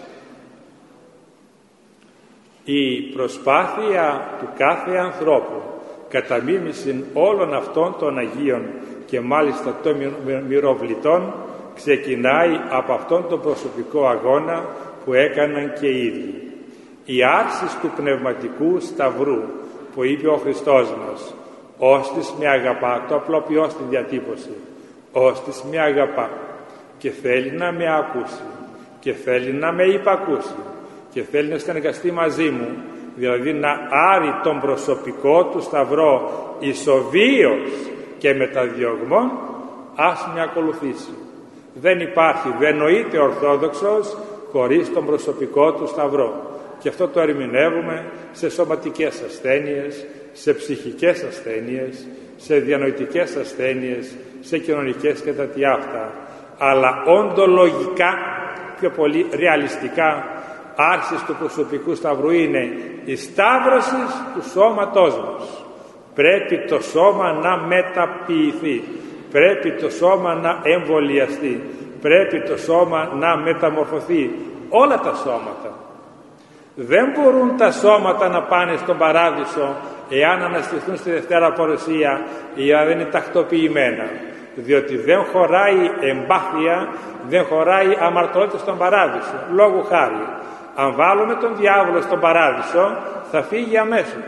Η προσπάθεια του κάθε ανθρώπου κατά μίμησιν όλων αυτών των Αγίων και μάλιστα των μυροβλητών ξεκινάει από αυτόν τον προσωπικό αγώνα που έκαναν και οι ίδιοι. Η άρση του πνευματικού σταυρού που είπε ο Χριστός μας, «Ώστις με αγαπά», το απλοποιώ στην διατύπωση, «Ώστις με αγαπά και θέλει να με ακούσει και θέλει να με υπακούσει και θέλει να συνεργαστεί μαζί μου», δηλαδή να άρει τον προσωπικό του σταυρό ισοβίως και μεταδιωγμών, ας με ακολουθήσει. Δεν υπάρχει, δεν νοείται ορθόδοξος χωρίς τον προσωπικό του σταυρό. Και αυτό το ερμηνεύουμε σε σωματικές ασθένειες, σε ψυχικές ασθένειες, σε διανοητικές ασθένειες, σε κοινωνικές και τα τι αυτά. Αλλά οντολογικά, πιο πολύ ρεαλιστικά, άρσης του προσωπικού σταυρού είναι η σταύρωση του σώματός μας. Πρέπει το σώμα να μεταποιηθεί, πρέπει το σώμα να εμβολιαστεί, πρέπει το σώμα να μεταμορφωθεί. Όλα τα σώματα. Δεν μπορούν τα σώματα να πάνε στον παράδεισο εάν αναστηθούν στη Δευτέρα Παρουσία ή αν δεν είναι τακτοποιημένα, διότι δεν χωράει εμπάθεια, δεν χωράει αμαρτωλότητα στον παράδεισο. Λόγου χάρη, αν βάλουμε τον διάβολο στον παράδεισο θα φύγει αμέσως.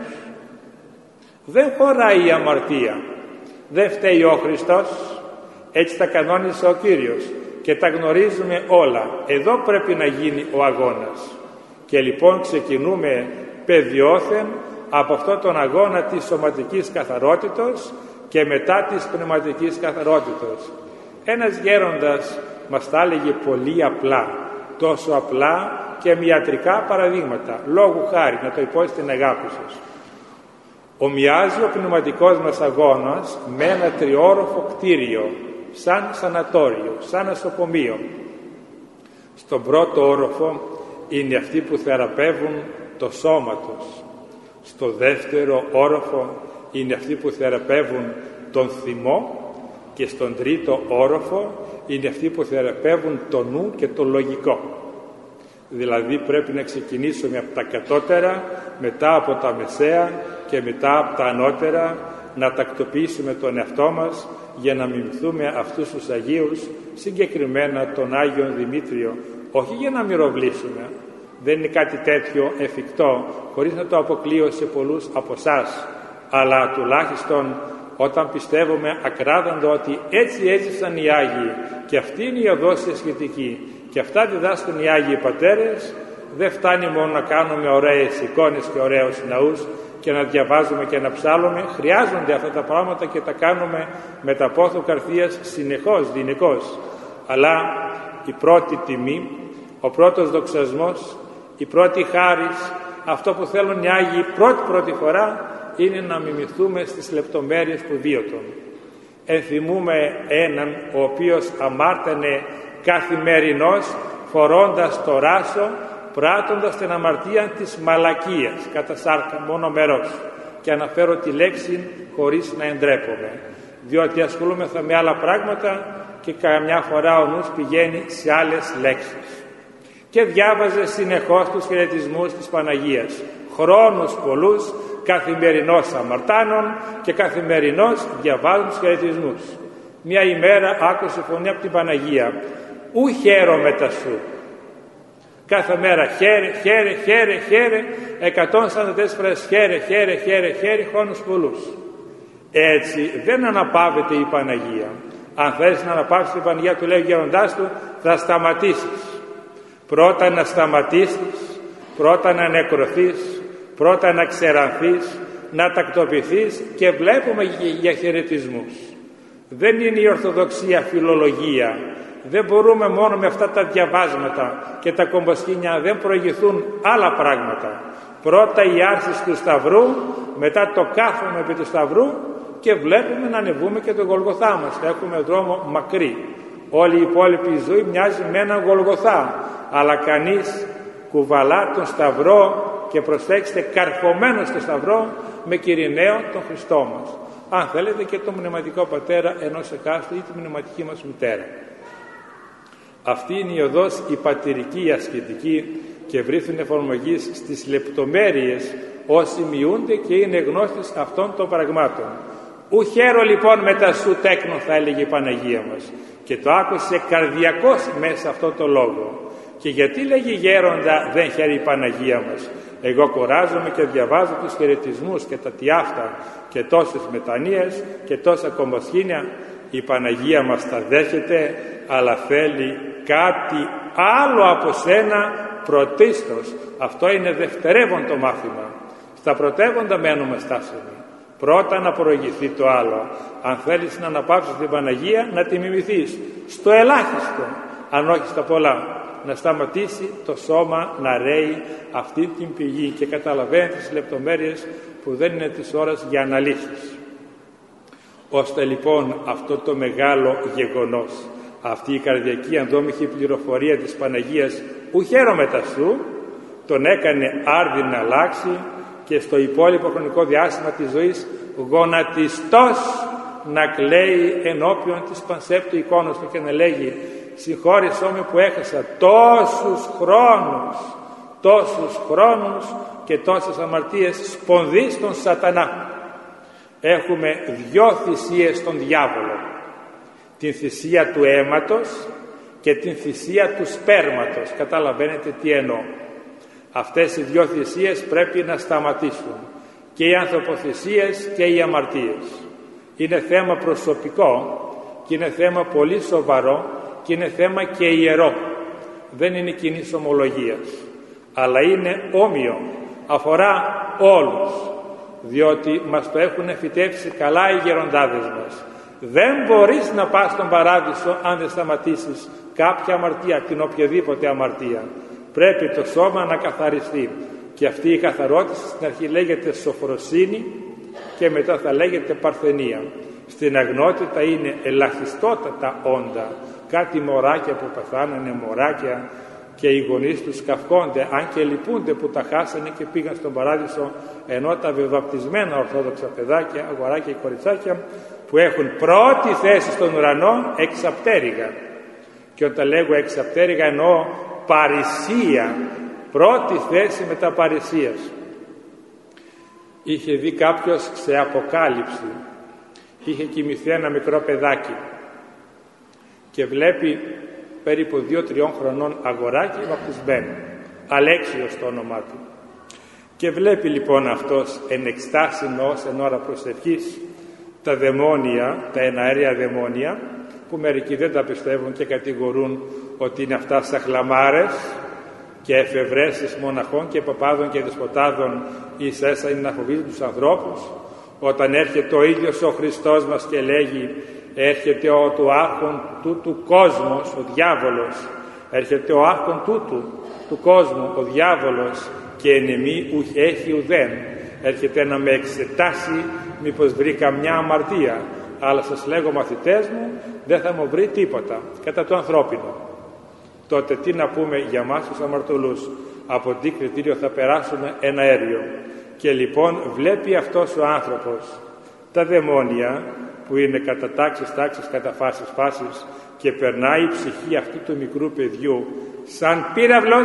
Δεν χωράει η αμαρτία. Δεν φταίει ο Χριστός, έτσι τα κανόνισε ο Κύριος και τα γνωρίζουμε όλα. Εδώ πρέπει να γίνει ο αγώνας. Και λοιπόν ξεκινούμε παιδιόθεν από αυτόν τον αγώνα της σωματικής καθαρότητος και μετά της πνευματικής καθαρότητος. Ένας γέροντας μας τα έλεγε πολύ απλά, τόσο απλά και με ιατρικά παραδείγματα, λόγου χάρη, να το υπόψη στην αγάπη σας. Ομοιάζει ο πνευματικός μας αγώνας με ένα τριόροφο κτίριο, σαν σανατόριο, σαν νοσοκομείο. Στον πρώτο όροφο είναι αυτοί που θεραπεύουν το σώμα τους. Στο δεύτερο όροφο είναι αυτοί που θεραπεύουν τον θυμό και στον τρίτο όροφο είναι αυτοί που θεραπεύουν το νου και το λογικό. Δηλαδή πρέπει να ξεκινήσουμε από τα κατώτερα, μετά από τα μεσαία και μετά από τα ανώτερα να τακτοποιήσουμε τον εαυτό μας για να μιμηθούμε αυτούς τους Αγίους, συγκεκριμένα τον Άγιον Δημήτριο, όχι για να μυροβλήσουμε, δεν είναι κάτι τέτοιο εφικτό, χωρίς να το αποκλείω σε πολλούς από εσάς, αλλά τουλάχιστον όταν πιστεύουμε ακράδαντο ότι έτσι έζησαν οι Άγιοι και αυτή είναι η οδός η ασκετική και αυτά διδάσκουν οι Άγιοι Πατέρες, δεν φτάνει μόνο να κάνουμε ωραίες εικόνες και ωραίους ναούς και να διαβάζουμε και να ψάλλουμε. Χρειάζονται αυτά τα πράγματα και τα κάνουμε με τα πόθο καρδίας συνεχώς, διηνεκώς. Αλλά η πρώτη τιμή, ο πρώτος δοξασμός, η πρώτη χάρις, αυτό που θέλουν οι Άγιοι πρώτη φορά είναι να μιμηθούμε στις λεπτομέρειες του βίωτον. Ενθυμούμε έναν ο οποίος αμάρτανε καθημερινώς φορώντας το ράσο, πράττοντας την αμαρτία της μαλακίας κατά σάρκα μονομερός, και αναφέρω τη λέξη χωρίς να εντρέπομαι, διότι ασχολούμεθα με άλλα πράγματα και καμιά φορά ο νους πηγαίνει σε άλλες λέξεις. Και διάβαζε συνεχώς τους χαιρετισμούς της Παναγίας, χρόνους πολλούς, καθημερινώς αμαρτάνων και καθημερινώς διαβάζουν τους χαιρετισμούς. Μια ημέρα άκουσε φωνή από την Παναγία, «Ου χαίρομαι τα σου». Κάθε μέρα χαίρε, 144 φορές χαίρε, χρόνους πολλούς. Έτσι δεν αναπαύεται η Παναγία. Αν θέλεις να αναπαύσεις την Παναγία, του λέει ο γέροντάς του, θα σταματήσεις. Πρώτα να σταματήσεις, πρώτα να νεκρωθείς, πρώτα να ξερανθείς, να τακτοποιηθείς, και βλέπουμε για χαιρετισμούς. Δεν είναι η Ορθοδοξία φιλολογία. Δεν μπορούμε μόνο με αυτά τα διαβάσματα και τα κομποσχήνια, δεν προηγηθούν άλλα πράγματα. Πρώτα η άρση του Σταυρού, μετά το κάθομαι επί του Σταυρού και βλέπουμε να ανεβούμε και τον Γολγοθά μας. Έχουμε δρόμο μακρύ. Όλη η υπόλοιπη ζωή μοιάζει με έναν Γολγοθά, αλλά κανείς κουβαλά τον Σταυρό και προσέξτε, καρφωμένο στο Σταυρό με Κυριναίο τον Χριστό μας. Αν θέλετε και τον Πνευματικό Πατέρα ενός εκάστου ή τη Πνευματική μας Μητέρα. Αυτή είναι η οδός η πατηρική, η ασκητική, και βρίσκουν εφαρμογή στις λεπτομέρειες όσοι μειούνται και είναι γνώστες αυτών των πραγμάτων. «Ου χαίρο λοιπόν μετά σου τέκνο», θα έλεγε η Παναγία μας, και το άκουσε καρδιακός μέσα αυτό το λόγο. Και γιατί λέγει γέροντα δεν χαίρει η Παναγία μας? Εγώ κουράζομαι και διαβάζω τους χαιρετισμούς και τα τιάφτα και τόσες μετανοίες και τόσα κομποσχήνια. Η Παναγία μας τα δέχεται, αλλά θέλει κάτι άλλο από σένα πρωτίστως. Αυτό είναι δευτερεύον το μάθημα. Στα πρωτεύοντα μένουμε στάσιμοι. Πρώτα να προηγηθεί το άλλο. Αν θέλεις να αναπαύσεις την Παναγία, να τη μιμηθείς στο ελάχιστο, αν όχι στα πολλά. Να σταματήσει το σώμα να ρέει αυτή την πηγή και καταλαβαίνει τις λεπτομέρειες που δεν είναι της ώρας για αναλύσεις. Ώστε λοιπόν αυτό το μεγάλο γεγονός, αυτή η καρδιακή ανδόμηχη πληροφορία της Παναγίας, «Ου χαίρομαι τα σου», τον έκανε άρδιν να αλλάξει και στο υπόλοιπο χρονικό διάστημα της ζωής γονατιστός να κλαίει ενώπιον της πανσέπτου εικόνος του και να λέγει «Συγχώρησό με που έχασα τόσους χρόνους και τόσες αμαρτίες σπονδής στον σατανά». Έχουμε δυο θυσίες στον διάβολο, την θυσία του αίματος και την θυσία του σπέρματος. Καταλαβαίνετε τι εννοώ? Αυτές οι δυο θυσίες πρέπει να σταματήσουν, και οι ανθρωποθυσίες και οι αμαρτίες. Είναι θέμα προσωπικό και είναι θέμα πολύ σοβαρό και είναι θέμα και ιερό. Δεν είναι κοινής ομολογίας, αλλά είναι όμοιο, αφορά όλους, διότι μας το έχουν φυτέψει καλά οι γεροντάδες μας. Δεν μπορείς να πας στον παράδεισο αν δεν σταματήσεις κάποια αμαρτία, την οποιαδήποτε αμαρτία. Πρέπει το σώμα να καθαριστεί, και αυτή η καθαρότητα στην αρχή λέγεται σοφροσύνη και μετά θα λέγεται παρθενία. Στην αγνότητα είναι ελαχιστότατα όντα, κάτι μωράκια που πεθάνανε, μωράκια, και οι γονείς τους καυχόνται, αν και λυπούνται που τα χάσανε και πήγαν στον παράδεισο, ενώ τα βεβαπτισμένα ορθόδοξα παιδάκια, αγοράκια και κοριτσάκια, που έχουν πρώτη θέση στον ουρανό, εξαπτέρυγα. Και όταν λέγω εξαπτέρυγα εννοώ παρησία, πρώτη θέση μετά παρησίας. είχε δει κάποιος σε αποκάλυψη, είχε κοιμηθεί ένα μικρό παιδάκι και βλέπει περίπου 2-3 χρονών αγοράκι βαπτισμένο, Αλέξιος το όνομά του, και βλέπει λοιπόν αυτός εν εκστάσιμος εν ώρα προσευχής τα δαιμόνια, τα εναέρια δαιμόνια, που μερικοί δεν τα πιστεύουν και κατηγορούν ότι είναι αυτά σαχλαμάρες και εφευρέσεις μοναχών και παπάδων και δεσποτάδων ίσα είναι να φοβίζουν τους ανθρώπους. Όταν έρχεται ο ίδιος ο Χριστός μας και λέγει, έρχεται ο του άρχον τούτου κόσμος, ο διάβολος, έρχεται ο άρχον τούτου του κόσμου, ο διάβολος, και εν εμή ουχ έχει ουδέν, έρχεται να με εξετάσει μήπως βρει καμιά αμαρτία, αλλά σας λέγω μαθητές μου, δεν θα μου βρει τίποτα κατά το ανθρώπινο. Τότε τι να πούμε για μας τους αμαρτωλούς? Από τι κριτήριο θα περάσουμε? ένα αέριο? Και λοιπόν βλέπει αυτός ο άνθρωπος τα δαιμόνια που είναι κατά τάξεις, κατά φάσεις και περνάει η ψυχή αυτού του μικρού παιδιού σαν πύραυλος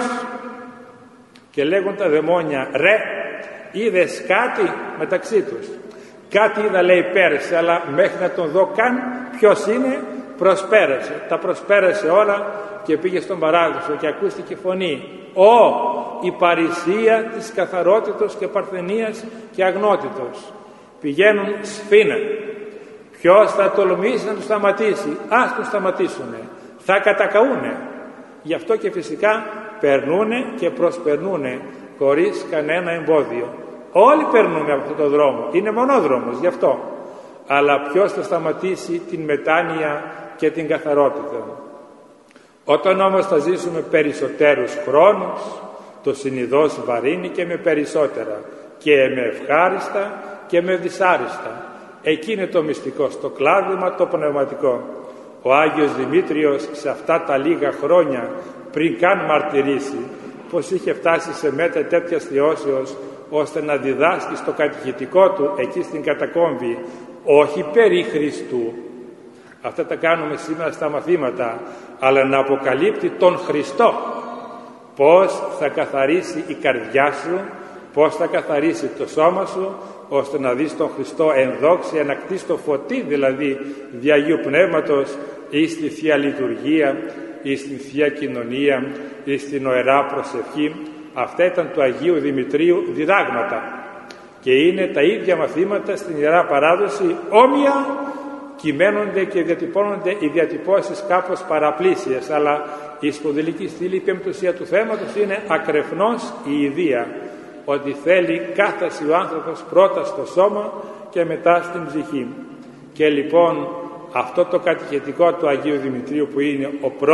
και λέγουν τα δαιμόνια, ρε, είδες κάτι μεταξύ τους? Κάτι είδα, λέει, πέρασε, αλλά μέχρι να τον δω καν ποιος είναι, προσπέρασε. Τα προσπέρασε όλα και πήγε στον παράδεισο και ακούστηκε φωνή, η παρησία της καθαρότητος και παρθενίας και αγνότητος. Πηγαίνουν σφίνα. Ποιος θα τολμήσει να τους σταματήσει? Ας τους σταματήσουνε. Θα κατακαούνε. Γι' αυτό και φυσικά περνούνε και προσπερνούνε χωρίς κανένα εμπόδιο. Όλοι περνούμε από αυτόν τον δρόμο. Είναι μονόδρομος γι' αυτό. Αλλά ποιος θα σταματήσει την μετάνοια και την καθαρότητα? Όταν όμως θα ζήσουμε περισσότερους χρόνους, το συνειδώς βαρύνει και με περισσότερα και με ευχάριστα και με δυσάριστα. Εκεί είναι το μυστικό, στο κλάδημα το πνευματικό. Ο Άγιος Δημήτριος σε αυτά τα λίγα χρόνια, πριν καν μαρτυρήσει, πως είχε φτάσει σε μέτρα τέτοιας θεώσεως, ώστε να διδάσκει στο κατηχητικό του εκεί στην κατακόμβη, όχι περί Χριστού, αυτά τα κάνουμε σήμερα στα μαθήματα, αλλά να αποκαλύπτει τον Χριστό, πώς θα καθαρίσει η καρδιά σου, πώς θα καθαρίσει το σώμα σου, ώστε να δεις τον Χριστό εν δόξη, ανακτείς το φωτί δηλαδή δι' Αγίου Πνεύματος, ή στη Θεία Λειτουργία, ή στη Θεία Κοινωνία, ή στην Οερά Προσευχή. Αυτά ήταν του Αγίου Δημητρίου διδάγματα και είναι τα ίδια μαθήματα στην Ιερά Παράδοση, όμοια κυμαίνονται και διατυπώνονται οι διατυπώσεις κάπως παραπλήσιες, αλλά η σπονδυλική στήλη, η πεμπτουσία του θέματος είναι ακρεφνώς η ιδία, ότι θέλει κάθαση ο άνθρωπος πρώτα στο σώμα και μετά στην ψυχή. Και λοιπόν αυτό το κατηχητικό του Αγίου Δημητρίου, που είναι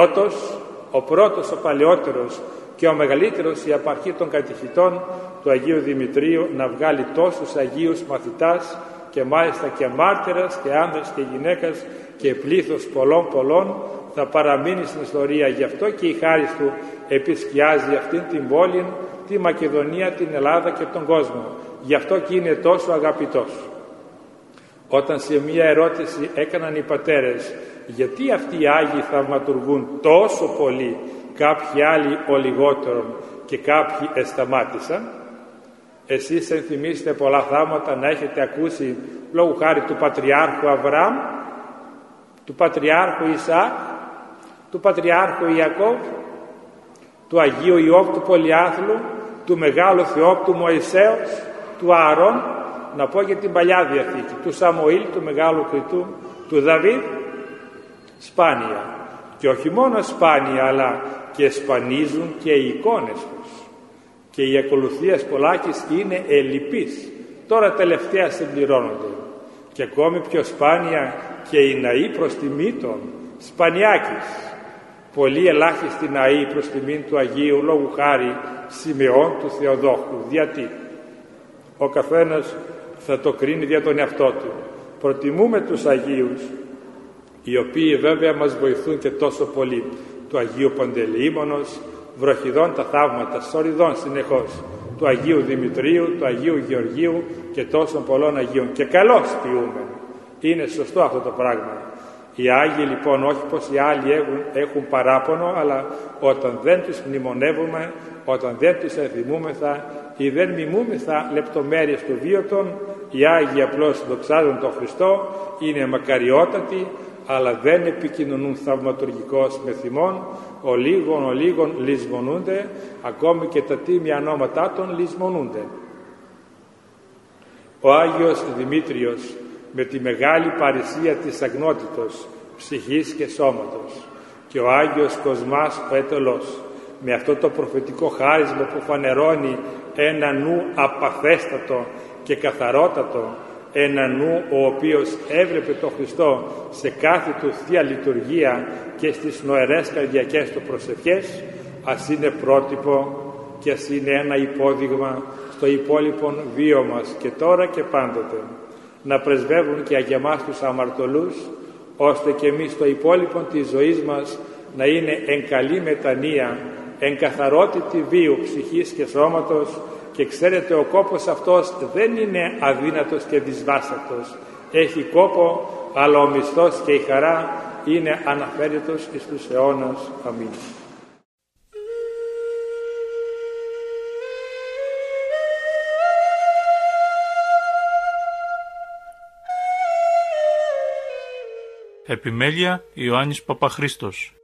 ο πρώτος, ο παλαιότερος και ο μεγαλύτερος, η απαρχή των κατηχητών του Αγίου Δημητρίου, να βγάλει τόσους Αγίους μαθητάς και μάλιστα και μάρτυρας και άνδρας και γυναίκας και πλήθος πολλών, θα παραμείνει στην ιστορία. Γι' αυτό και η χάρις του επισκιάζει αυτήν την πόλη, τη Μακεδονία, την Ελλάδα και τον κόσμο. Γι' αυτό και είναι τόσο αγαπητός. Όταν σε μία ερώτηση έκαναν οι πατέρες, γιατί αυτοί οι Άγιοι θαυματουργούν τόσο πολύ, κάποιοι άλλοι ο λιγότερον και κάποιοι εσταμάτησαν? Εσείς ενθυμίστε πολλά θαύματα να έχετε ακούσει, λόγου χάρη του Πατριάρχου Αβραάμ, του Πατριάρχου Ισαάκ, του Πατριάρχου Ιακώβ, του Αγίου Ιώβ του Πολυάθλου, του Μεγάλου Θεόπτου Μωυσέως, του Ααρών, να πω και την Παλιά Διαθήκη, του Σαμοήλ, του Μεγάλου Κριτού, του Δαβίδ, σπάνια. Και όχι μόνο σπάνια, αλλά και σπανίζουν και οι εικόνες τους. Και οι ακολουθίες πολλάκις είναι ελλειπείς. Τώρα τελευταία συμπληρώνονται. Και ακόμη πιο σπάνια και οι ναοί προς τιμή των σπανιάκης. Πολύ ελάχιστοι ναοί προς τιμήν του Αγίου, λόγου χάρη Σιμεών του Θεοδόχου. Γιατί ο καθένας θα το κρίνει δια τον εαυτό του. Προτιμούμε τους Αγίους, οι οποίοι βέβαια μας βοηθούν και τόσο πολύ, του Αγίου Παντελεήμονος, βροχιδών τα θαύματα, σοριδών συνεχώς, του Αγίου Δημητρίου, του Αγίου Γεωργίου και τόσων πολλών Αγίων. Και καλώς ποιούμε. Είναι σωστό αυτό το πράγμα. Οι Άγιοι λοιπόν, όχι πως οι άλλοι έχουν παράπονο, αλλά όταν δεν τους μνημονεύουμε, όταν δεν τους ενθυμούμεθα, ή δεν μιμούμεθα λεπτομέρειες του βίωτον, οι Άγιοι απλώς δοξάζουν τον Χριστό, είναι μακαριότατοι, αλλά δεν επικοινωνούν θαυματουργικώς με θυμόν, ο λίγων λησμονούνται, ακόμη και τα τίμια ονόματά των λησμονούνται. Ο Άγιος Δημήτριος με τη μεγάλη παρησία της αγνότητος, ψυχής και σώματος, και ο Άγιος Κοσμάς ο Αιτωλός, με αυτό το προφητικό χάρισμα που φανερώνει ένα νου απαθέστατο και καθαρότατο, ένα νου ο οποίος έβλεπε τον Χριστό σε κάθε του Θεία Λειτουργία και στις νοερές καρδιακές του προσευχές, ας είναι πρότυπο και ας είναι ένα υπόδειγμα στο υπόλοιπο βίο μας και τώρα και πάντοτε, να πρεσβεύουν και για εμάς τους αμαρτωλούς, ώστε και εμείς στο υπόλοιπο της ζωής μας να είναι εν καλή μετανία, εν καθαρότητη βίου ψυχής και σώματος. Και ξέρετε, ο κόπος αυτός δεν είναι αδύνατος και δυσβάστατος, έχει κόπο, αλλά ο μισθός και η χαρά είναι αναφέρετος εις τους αιώνας. Αμήν. Επιμέλεια Ιωάννης Παπαχρήστος.